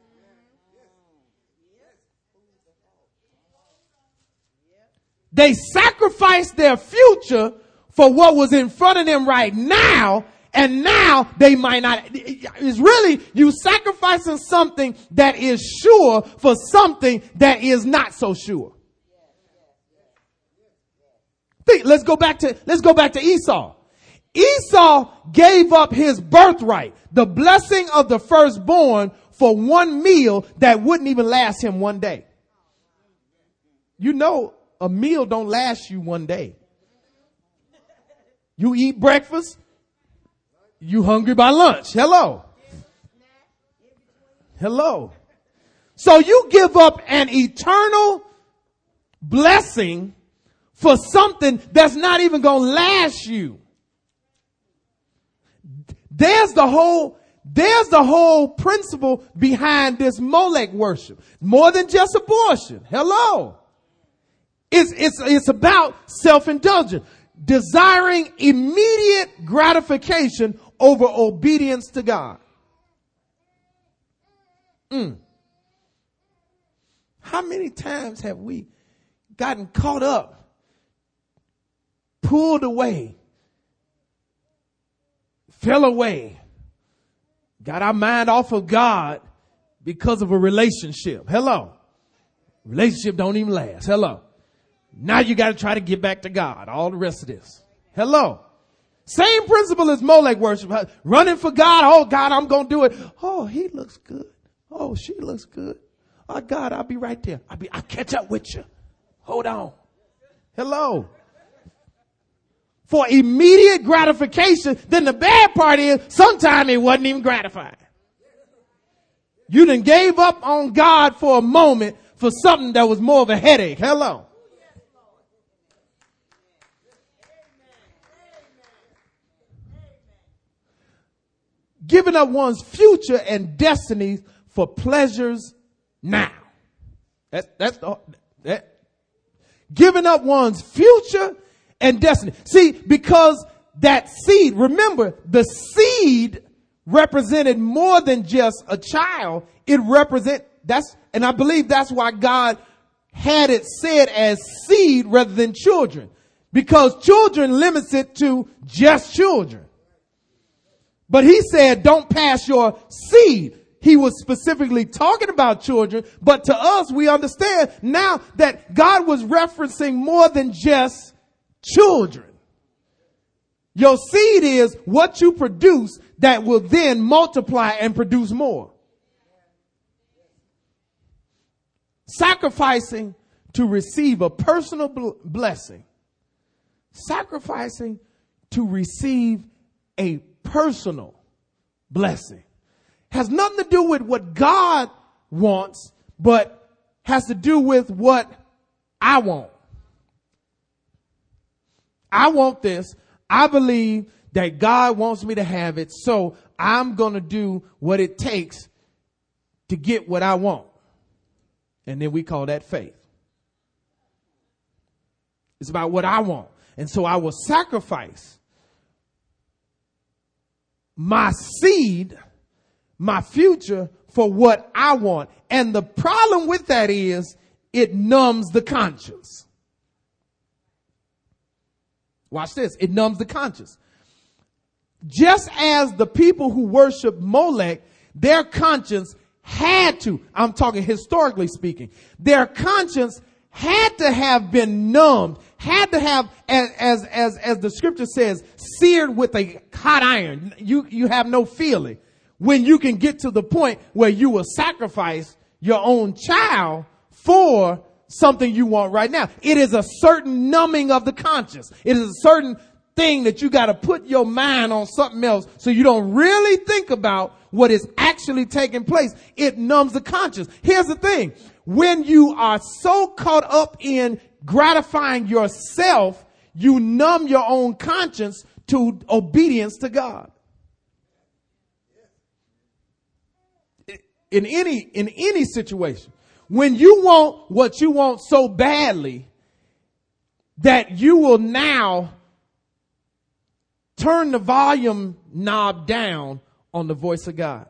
[SPEAKER 1] They sacrificed their future for what was in front of them right now, and now they might not. It's really you sacrificing something that is sure for something that is not so sure. Think, let's go back to let's go back to Esau. Esau gave up his birthright, the blessing of the firstborn, for one meal that wouldn't even last him one day. You know, a meal don't last you one day. You eat breakfast, you hungry by lunch. Hello. Hello. So you give up an eternal blessing for something that's not even going to last you. There's the whole, there's the whole principle behind this Molech worship. More than just abortion. Hello. It's, it's, it's about self-indulgence, desiring immediate gratification over obedience to God. Mm. How many times have we gotten caught up, pulled away, fell away, got our mind off of God because of a relationship? Hello. Relationship don't even last. Hello. Now you got to try to get back to God. All the rest of this. Hello. Same principle as Molech worship. Running for God. Oh, God, I'm going to do it. Oh, he looks good. Oh, she looks good. Oh, God, I'll be right there. I'll be, I'll catch up with you. Hold on. Hello. For immediate gratification, then the bad part is sometimes it wasn't even gratifying. You done gave up on God for a moment for something that was more of a headache. Hello. Giving up one's future and destiny for pleasures now. That's, that's the, that. Giving up one's future and destiny. See, because that seed, remember, the seed represented more than just a child. It represent, that's, and I believe that's why God had it said as seed rather than children. Because children limits it to just children. But he said, don't pass your seed. He was specifically talking about children, but to us, we understand now that God was referencing more than just children. Your seed is what you produce that will then multiply and produce more. Sacrificing to receive a personal bl- blessing. Sacrificing to receive a personal blessing has nothing to do with what God wants, but has to do with what I want. I want this. I believe that God wants me to have it, so I'm going to do what it takes to get what I want. And then we call that faith. It's about what I want. And so I will sacrifice my seed, my future, for what I want. And the problem with that is it numbs the conscience. Watch this. It numbs the conscience. Just as the people who worship Molech, their conscience had to, I'm talking historically speaking, their conscience had to have been numbed, had to have, as, as, as, as the scripture says, seared with a hot iron. You, you have no feeling when you can get to the point where you will sacrifice your own child for something you want right now. It is a certain numbing of the conscience. It is a certain thing that you got to put your mind on something else so you don't really think about what is actually taking place. It numbs the conscience. Here's the thing. When you are so caught up in gratifying yourself, you numb your own conscience to obedience to God. In any, in any situation, when you want what you want so badly that you will now turn the volume knob down on the voice of God.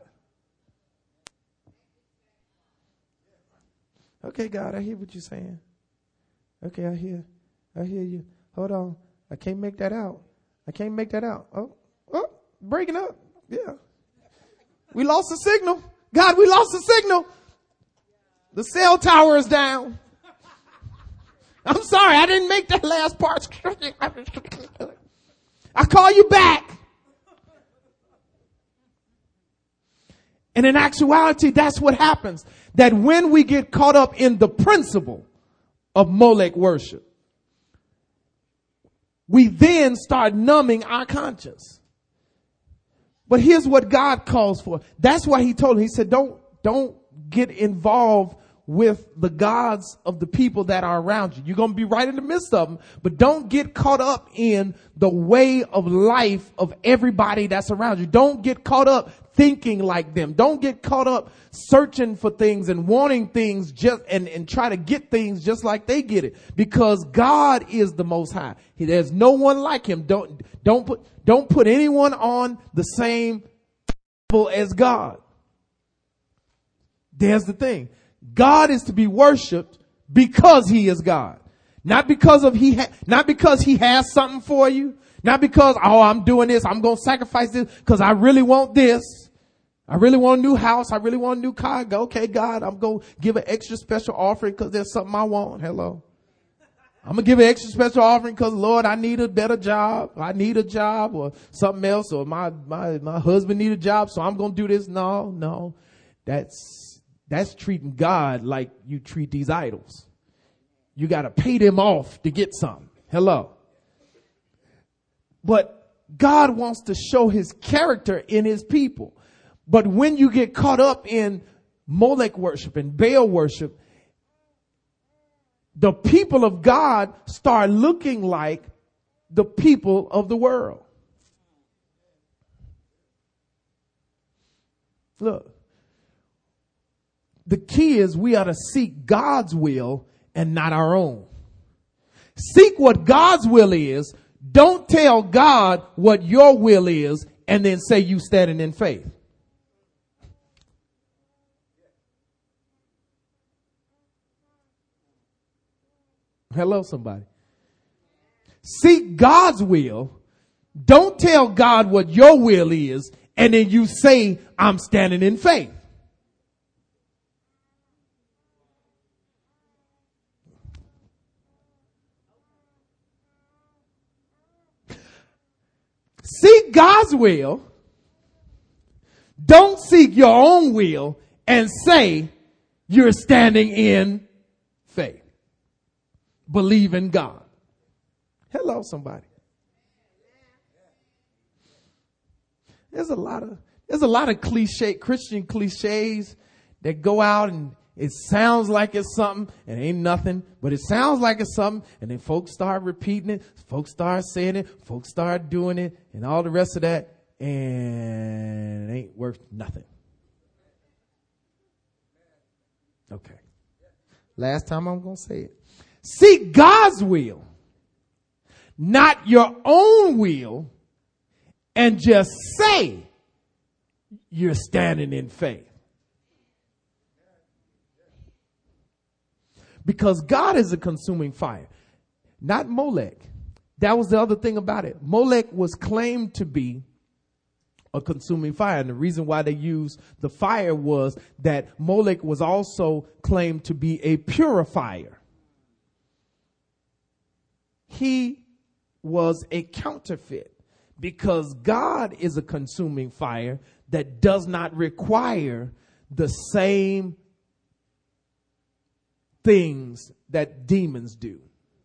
[SPEAKER 1] Okay, God, I hear what you're saying. Okay, I hear. I hear you. Hold on. I can't make that out. I can't make that out. Oh, oh, breaking up. Yeah. We lost the signal. God, we lost the signal. The cell tower is down. I'm sorry, I didn't make that last part. I'll call you back. And in actuality, that's what happens. That when we get caught up in the principle of Molech worship, we then start numbing our conscience. But here's what God calls for. That's why he told him, he said, don't, don't get involved with the gods of the people that are around you. You're going to be right in the midst of them, but don't get caught up in the way of life of everybody that's around you. Don't get caught up thinking like them. Don't get caught up searching for things and wanting things just and, and try to get things just like they get it, because God is the Most High. He, there's no one like him. Don't, don't put, don't put anyone on the same level as God. There's the thing. God is to be worshiped because he is God. Not because of he, ha- not because he has something for you. Not because, oh, I'm doing this. I'm going to sacrifice this because I really want this. I really want a new house. I really want a new car. Go, okay, God, I'm going to give an extra special offering because there's something I want. Hello. I'm going to give an extra special offering because, Lord, I need a better job. I need a job or something else, or my, my, my husband need a job. So I'm going to do this. No, no, that's, That's treating God like you treat these idols. You got to pay them off to get something. Hello. But God wants to show his character in his people. But when you get caught up in Molech worship and Baal worship, the people of God start looking like the people of the world. Look. The key is we are to seek God's will and not our own. Seek what God's will is. Don't tell God what your will is and then say you standing in faith. Hello, somebody. Seek God's will. Don't tell God what your will is and then you say I'm standing in faith. Seek God's will. Don't seek your own will and say you're standing in faith. Believe in God. Hello, somebody. There's a lot of, there's a lot of cliche, Christian cliches that go out and it sounds like it's something and ain't nothing, but it sounds like it's something. And then folks start repeating it. Folks start saying it. Folks start doing it and all the rest of that. And it ain't worth nothing. Okay. Last time I'm going to say it. Seek God's will, not your own will, and just say you're standing in faith. Because God is a consuming fire, not Molech. That was the other thing about it. Molech was claimed to be a consuming fire. And the reason why they used the fire was that Molech was also claimed to be a purifier. he was a counterfeit, because God is a consuming fire that does not require the same things that demons do.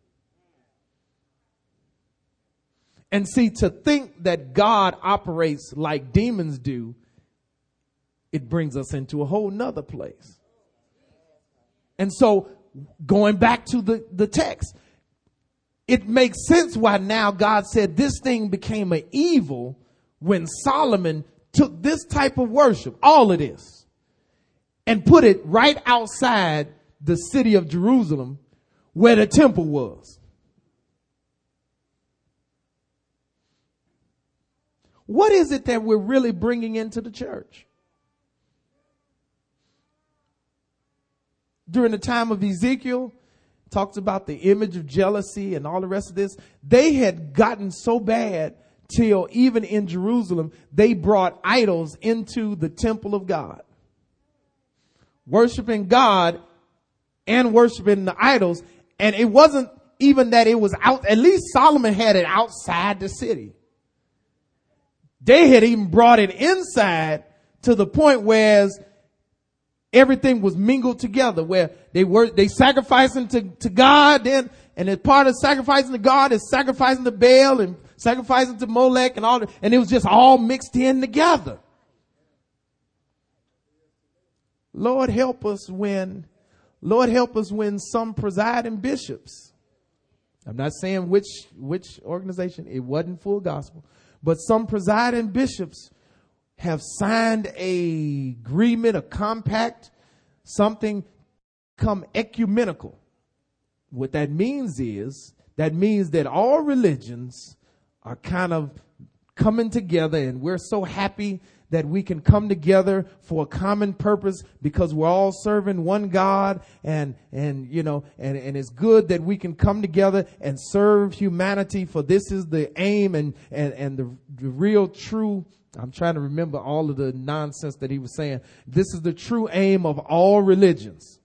[SPEAKER 1] And see, to think that God operates like demons do, it brings us into a whole nother place. And so going back to the, the text, it makes sense why now God said this thing became an evil when Solomon took this type of worship, all of this, and put it right outside the city of Jerusalem where the temple was. What is it that we're really bringing into the church? During the time of Ezekiel, talks about the image of jealousy and all the rest of this. They had gotten so bad till even in Jerusalem, they brought idols into the temple of God. Worshiping God and worshiping the idols. And it wasn't even that it was out. At least Solomon had it outside the city. They had even brought it inside to the point where everything was mingled together, where they were, they sacrificing to, to God, then, and as part of sacrificing to God is sacrificing to Baal and sacrificing to Molech and all that, and it was just all mixed in together. Lord help us when, Lord help us when some presiding bishops, I'm not saying which, which organization, it wasn't Full Gospel, but some presiding bishops have signed a agreement, a compact, something come ecumenical. What that means is, that means that all religions are kind of coming together, and we're so happy that we can come together for a common purpose because we're all serving one God, and, and, you know, and, and it's good that we can come together and serve humanity, for this is the aim and, and, and the, the real true, I'm trying to remember all of the nonsense that he was saying. This is the true aim of all religions.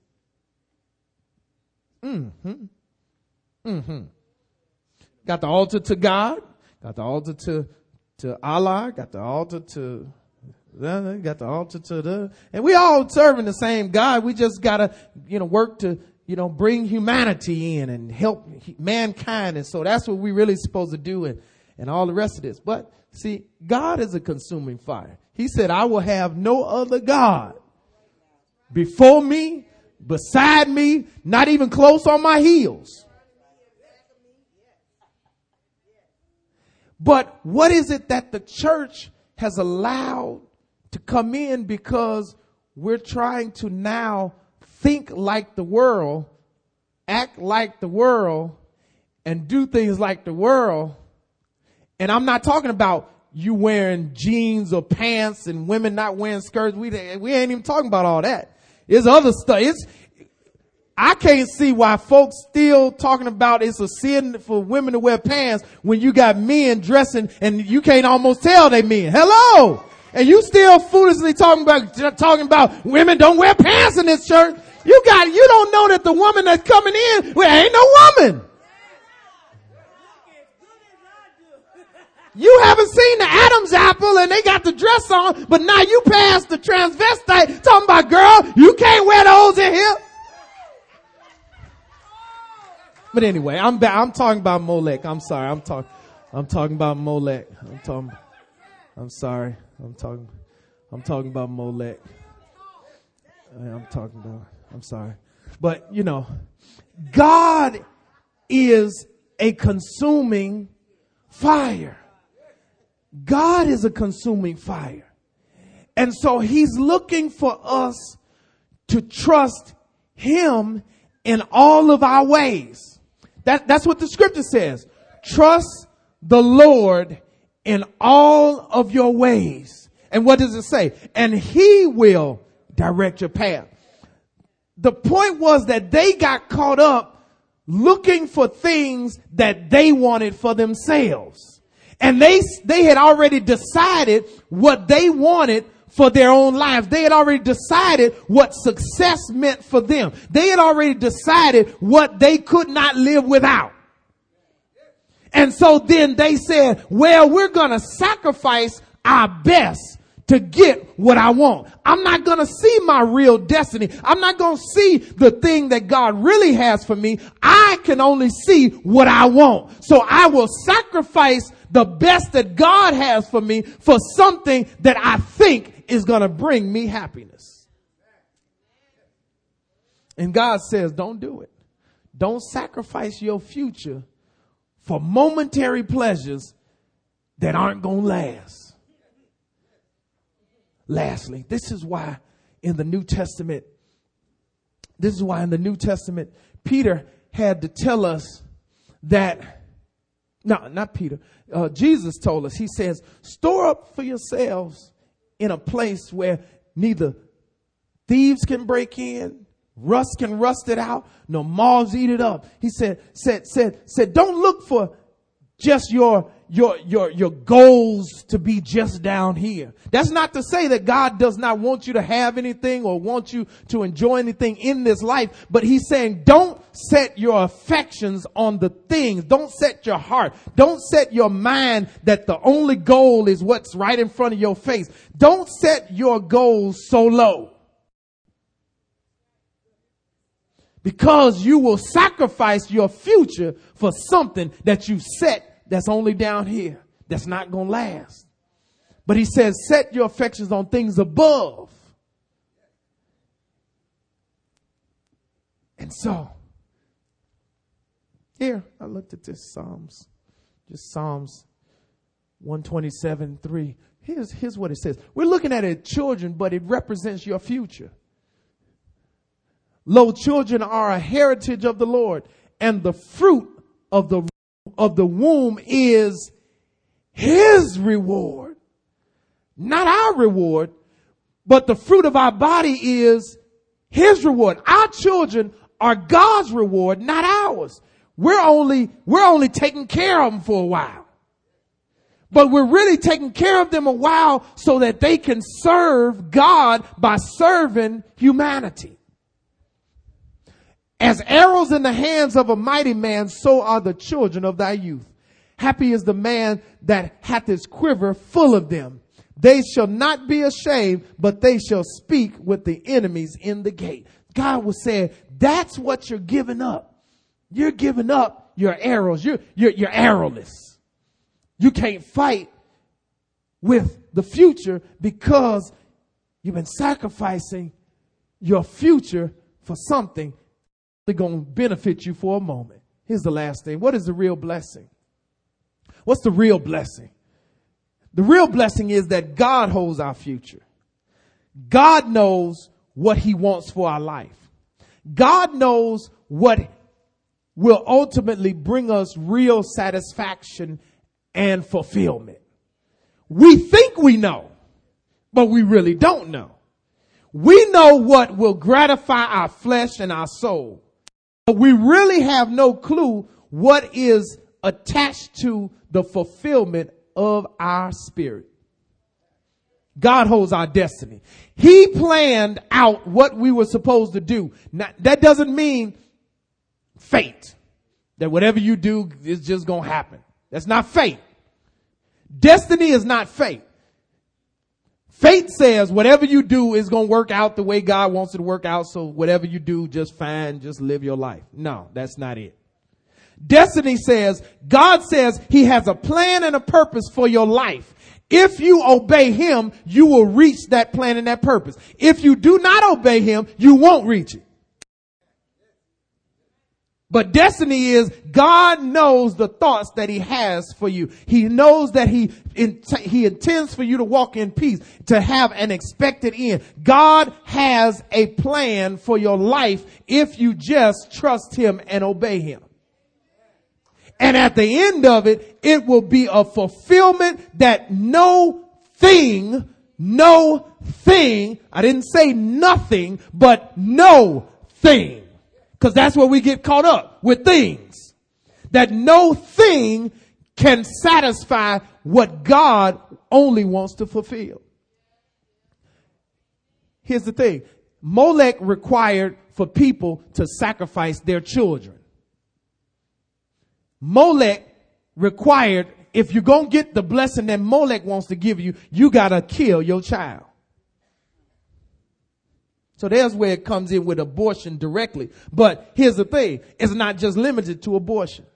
[SPEAKER 1] Mm-hmm. Mm-hmm. Got the altar to God, got the altar to, to Allah, got the altar to, got the altar to the, and we all serving the same God. We just gotta, you know, work to, you know, bring humanity in and help mankind. And so that's what we really supposed to do, and, and all the rest of this. But see, God is a consuming fire. He said, I will have no other God before me, beside me, not even close on my heels. But what is it that the church has allowed to come in, because we're trying to now think like the world, act like the world, and do things like the world. And I'm not talking about you wearing jeans or pants and women not wearing skirts. We, we ain't even talking about all that. There's other stuff. It's, I can't see why folks still talking about it's a sin for women to wear pants when you got men dressing and you can't almost tell they men. Hello! And you still foolishly talking about, talking about women don't wear pants in this church. You got, you don't know that the woman that's coming in, well, ain't no woman. You haven't seen the Adam's apple and they got the dress on, but now you passed the transvestite talking about, girl, you can't wear those in here. But anyway, I'm back. I'm talking about Molech. I'm sorry. I'm talking, I'm talking about Molech. I'm talking, I'm sorry. I'm talking, I'm talking about Molech. I'm talking about, I'm sorry. But you know, God is a consuming fire. God is a consuming fire. And so he's looking for us to trust him in all of our ways. That, that's what the scripture says. Trust the Lord in all of your ways. And what does it say? And he will direct your path. The point was that they got caught up looking for things that they wanted for themselves. And they, they had already decided what they wanted for their own lives. They had already decided what success meant for them. They had already decided what they could not live without. And so then they said, well, we're going to sacrifice our best to get what I want. I'm not going to see my real destiny. I'm not going to see the thing that God really has for me. I can only see what I want. So I will sacrifice the best that God has for me for something that I think is going to bring me happiness. And God says, don't do it. Don't sacrifice your future for momentary pleasures that aren't going to last. Lastly, this is why in the New Testament, this is why in the New Testament, Peter had to tell us that, no, not Peter, uh, Jesus told us, he says, store up for yourselves in a place where neither thieves can break in, rust can rust it out, no moths eat it up. He said, said, said, said, don't look for just your, your, your, your goals to be just down here. That's not to say that God does not want you to have anything or want you to enjoy anything in this life. But he's saying, don't set your affections on the things. Don't set your heart. Don't set your mind that the only goal is what's right in front of your face. Don't set your goals so low, because you will sacrifice your future for something that you set that's only down here, that's not going to last. But he says, set your affections on things above. And so, here, I looked at this Psalms, just Psalms one twenty-seven, three. Here's, here's what it says. We're looking at it, children, but it represents your future. Lo, children are a heritage of the Lord, and the fruit of the of the womb is his reward. Not our reward, but the fruit of our body is his reward. Our children are God's reward, not ours. We're only, we're only taking care of them for a while. But we're really taking care of them a while so that they can serve God by serving humanity. As arrows in the hands of a mighty man, so are the children of thy youth. Happy is the man that hath his quiver full of them. They shall not be ashamed, but they shall speak with the enemies in the gate. God was saying, that's what you're giving up. You're giving up your arrows. You're, you're, you're arrowless. You can't fight with the future because you've been sacrificing your future for something they're going to benefit you for a moment. Here's the last thing. What is the real blessing? What's the real blessing? The real blessing is that God holds our future. God knows what he wants for our life. God knows what will ultimately bring us real satisfaction and fulfillment. We think we know, but we really don't know. We know what will gratify our flesh and our soul, but we really have no clue what is attached to the fulfillment of our spirit. God holds our destiny. He planned out what we were supposed to do. Now, that doesn't mean fate, that whatever you do is just going to happen. That's not fate. Destiny is not fate. Fate says whatever you do is going to work out the way God wants it to work out. So whatever you do, just fine, just live your life. No, that's not it. Destiny says, God says he has a plan and a purpose for your life. If you obey him, you will reach that plan and that purpose. If you do not obey him, you won't reach it. But destiny is God knows the thoughts that he has for you. He knows that he, he intends for you to walk in peace, to have an expected end. God has a plan for your life if you just trust him and obey him. And at the end of it, it will be a fulfillment that no thing, no thing, I didn't say nothing, but no thing. Because that's where we get caught up with things. That no thing can satisfy what God only wants to fulfill. Here's the thing. Molech required for people to sacrifice their children. Molech required, if you're going to get the blessing that Molech wants to give you, you got to kill your child. So there's where it comes in with abortion directly. But here's the thing. It's not just limited to abortion.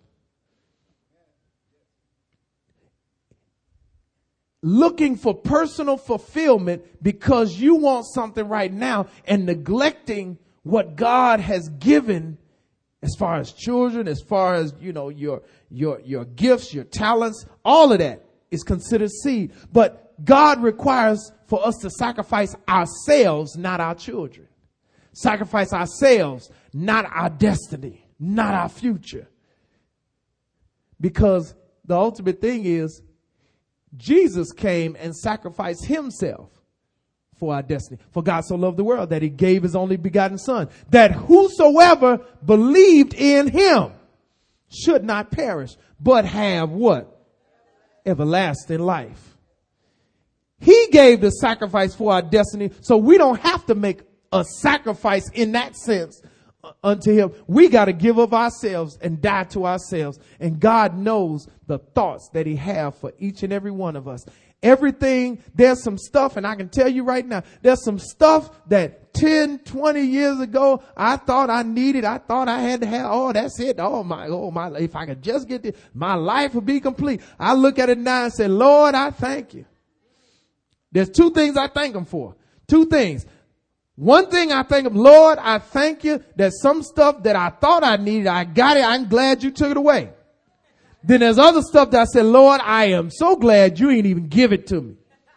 [SPEAKER 1] Looking for personal fulfillment because you want something right now and neglecting what God has given as far as children, as far as, you know, your, your, your gifts, your talents, all of that is considered seed. But God requires for us to sacrifice ourselves, not our children. Sacrifice ourselves, not our destiny, not our future. Because the ultimate thing is Jesus came and sacrificed himself for our destiny. For God so loved the world that he gave his only begotten son, that whosoever believed in him should not perish, but have what? Everlasting life. He gave the sacrifice for our destiny, so we don't have to make a sacrifice in that sense unto him. We got to give of ourselves and die to ourselves. And God knows the thoughts that he have for each and every one of us. Everything, there's some stuff, and I can tell you right now, there's some stuff that ten, twenty years ago, I thought I needed. I thought I had to have, oh, that's it. Oh my, oh my, if I could just get this, my life would be complete. I look at it now and say, Lord, I thank you. There's two things I thank him for. Two things. One thing I thank him, Lord, I thank you that some stuff that I thought I needed, I got it. I'm glad you took it away. Then there's other stuff that I said, Lord, I am so glad you ain't even give it to me.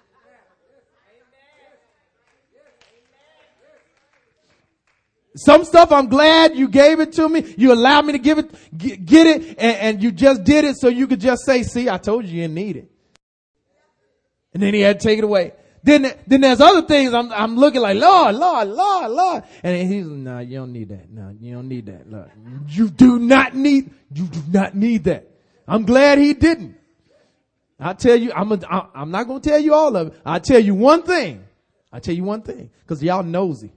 [SPEAKER 1] Some stuff I'm glad you gave it to me. You allowed me to give it, get it, and, and you just did it so you could just say, see, I told you you didn't need it. And then he had to take it away. Then, then there's other things I'm, I'm looking like, Lord, Lord, Lord, Lord. And he's like, no, you don't need that. No, you don't need that. Lord. You do not need, you do not need that. I'm glad he didn't. I'll tell you, I'm, a, I'm not going to tell you all of it. I'll tell you one thing. I'll tell you one thing. Cause y'all nosy.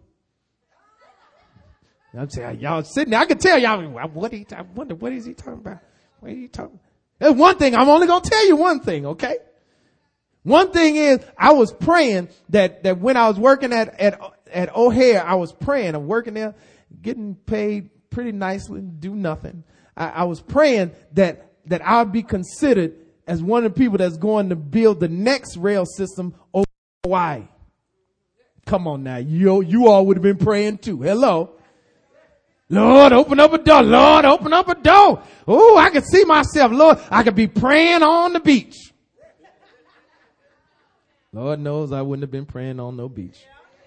[SPEAKER 1] I'm saying, y'all sitting there. I can tell y'all, what he, I wonder, what is he talking about? What is he talking about? There's one thing. I'm only going to tell you one thing. Okay. One thing is, I was praying that, that when I was working at, at, at O'Hare, I was praying. I'm working there, getting paid pretty nicely, do nothing. I, I was praying that, that I would be considered as one of the people that's going to build the next rail system over Hawaii. Come on now. You, you all would have been praying too. Hello. Lord, open up a door. Lord, open up a door. Oh, I could see myself. Lord, I could be praying on the beach. Lord knows I wouldn't have been praying on no beach.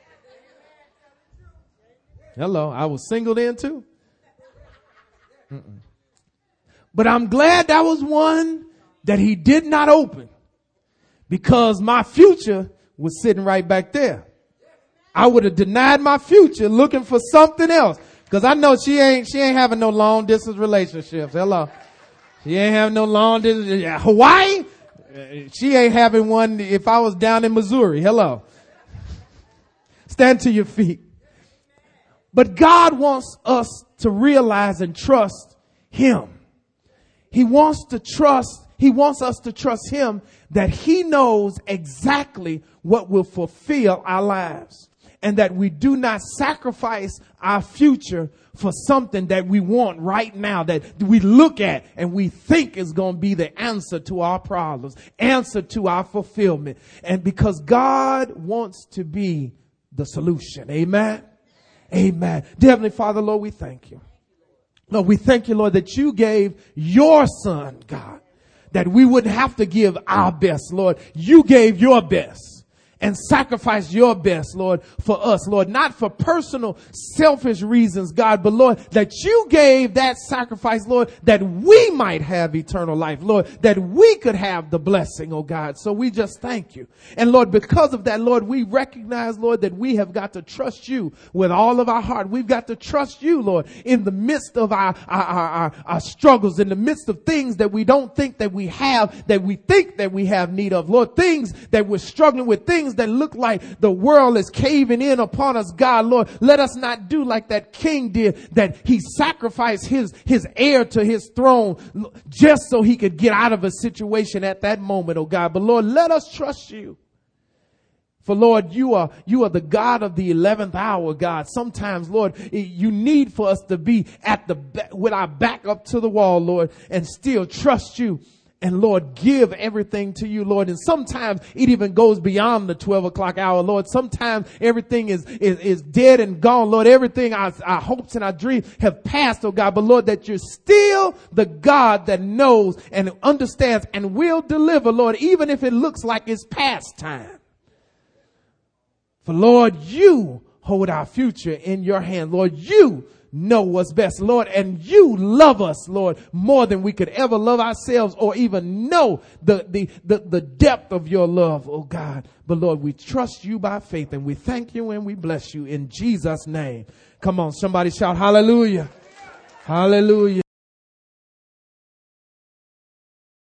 [SPEAKER 1] Hello, I was singled in too. Mm-mm. But I'm glad that was one that he did not open, because my future was sitting right back there. I would have denied my future looking for something else, because I know she ain't she ain't having no long distance relationships. Hello, she ain't having no long distance. Hawaii. She ain't having one if I was down in Missouri. Hello. Stand to your feet. But God wants us to realize and trust him. He wants to trust, he wants us to trust him that he knows exactly what will fulfill our lives, and that we do not sacrifice our future for something that we want right now, that we look at and we think is going to be the answer to our problems, answer to our fulfillment. And because God wants to be the solution. Amen. Amen. Dear Heavenly Father, Lord, we thank you. Lord, we thank you, Lord, that you gave your son, God, that we wouldn't have to give our best, Lord. You gave your best and sacrifice your best, Lord, for us, Lord, not for personal selfish reasons, God, but Lord, that you gave that sacrifice, Lord, that we might have eternal life, Lord, that we could have the blessing, oh God. So we just thank you. And Lord, because of that, Lord, we recognize, Lord, that we have got to trust you with all of our heart. We've got to trust you, Lord, in the midst of our, our, our, our, our struggles, in the midst of things that we don't think that we have, that we think that we have need of, Lord, things that we're struggling with, things things that look like the world is caving in upon us, God, Lord, let us not do like that king did, that he sacrificed his, his heir to his throne just so he could get out of a situation at that moment, oh God. But Lord, let us trust you. For Lord, you are, you are the God of the eleventh hour, God. Sometimes, Lord, you need for us to be at the, with our back up to the wall, Lord, and still trust you. And Lord, give everything to you, Lord. And sometimes it even goes beyond the twelve o'clock hour, Lord. Sometimes everything is, is, is dead and gone, Lord. Everything, our, our hopes and our dreams have passed, oh God. But Lord, that you're still the God that knows and understands and will deliver, Lord, even if it looks like it's past time. For Lord, you hold our future in your hand. Lord, you know what's best, Lord, and you love us, Lord, more than we could ever love ourselves or even know the, the, the, the depth of your love, oh God. But Lord, we trust you by faith and we thank you and we bless you in Jesus' name. Come on, somebody shout hallelujah. Hallelujah.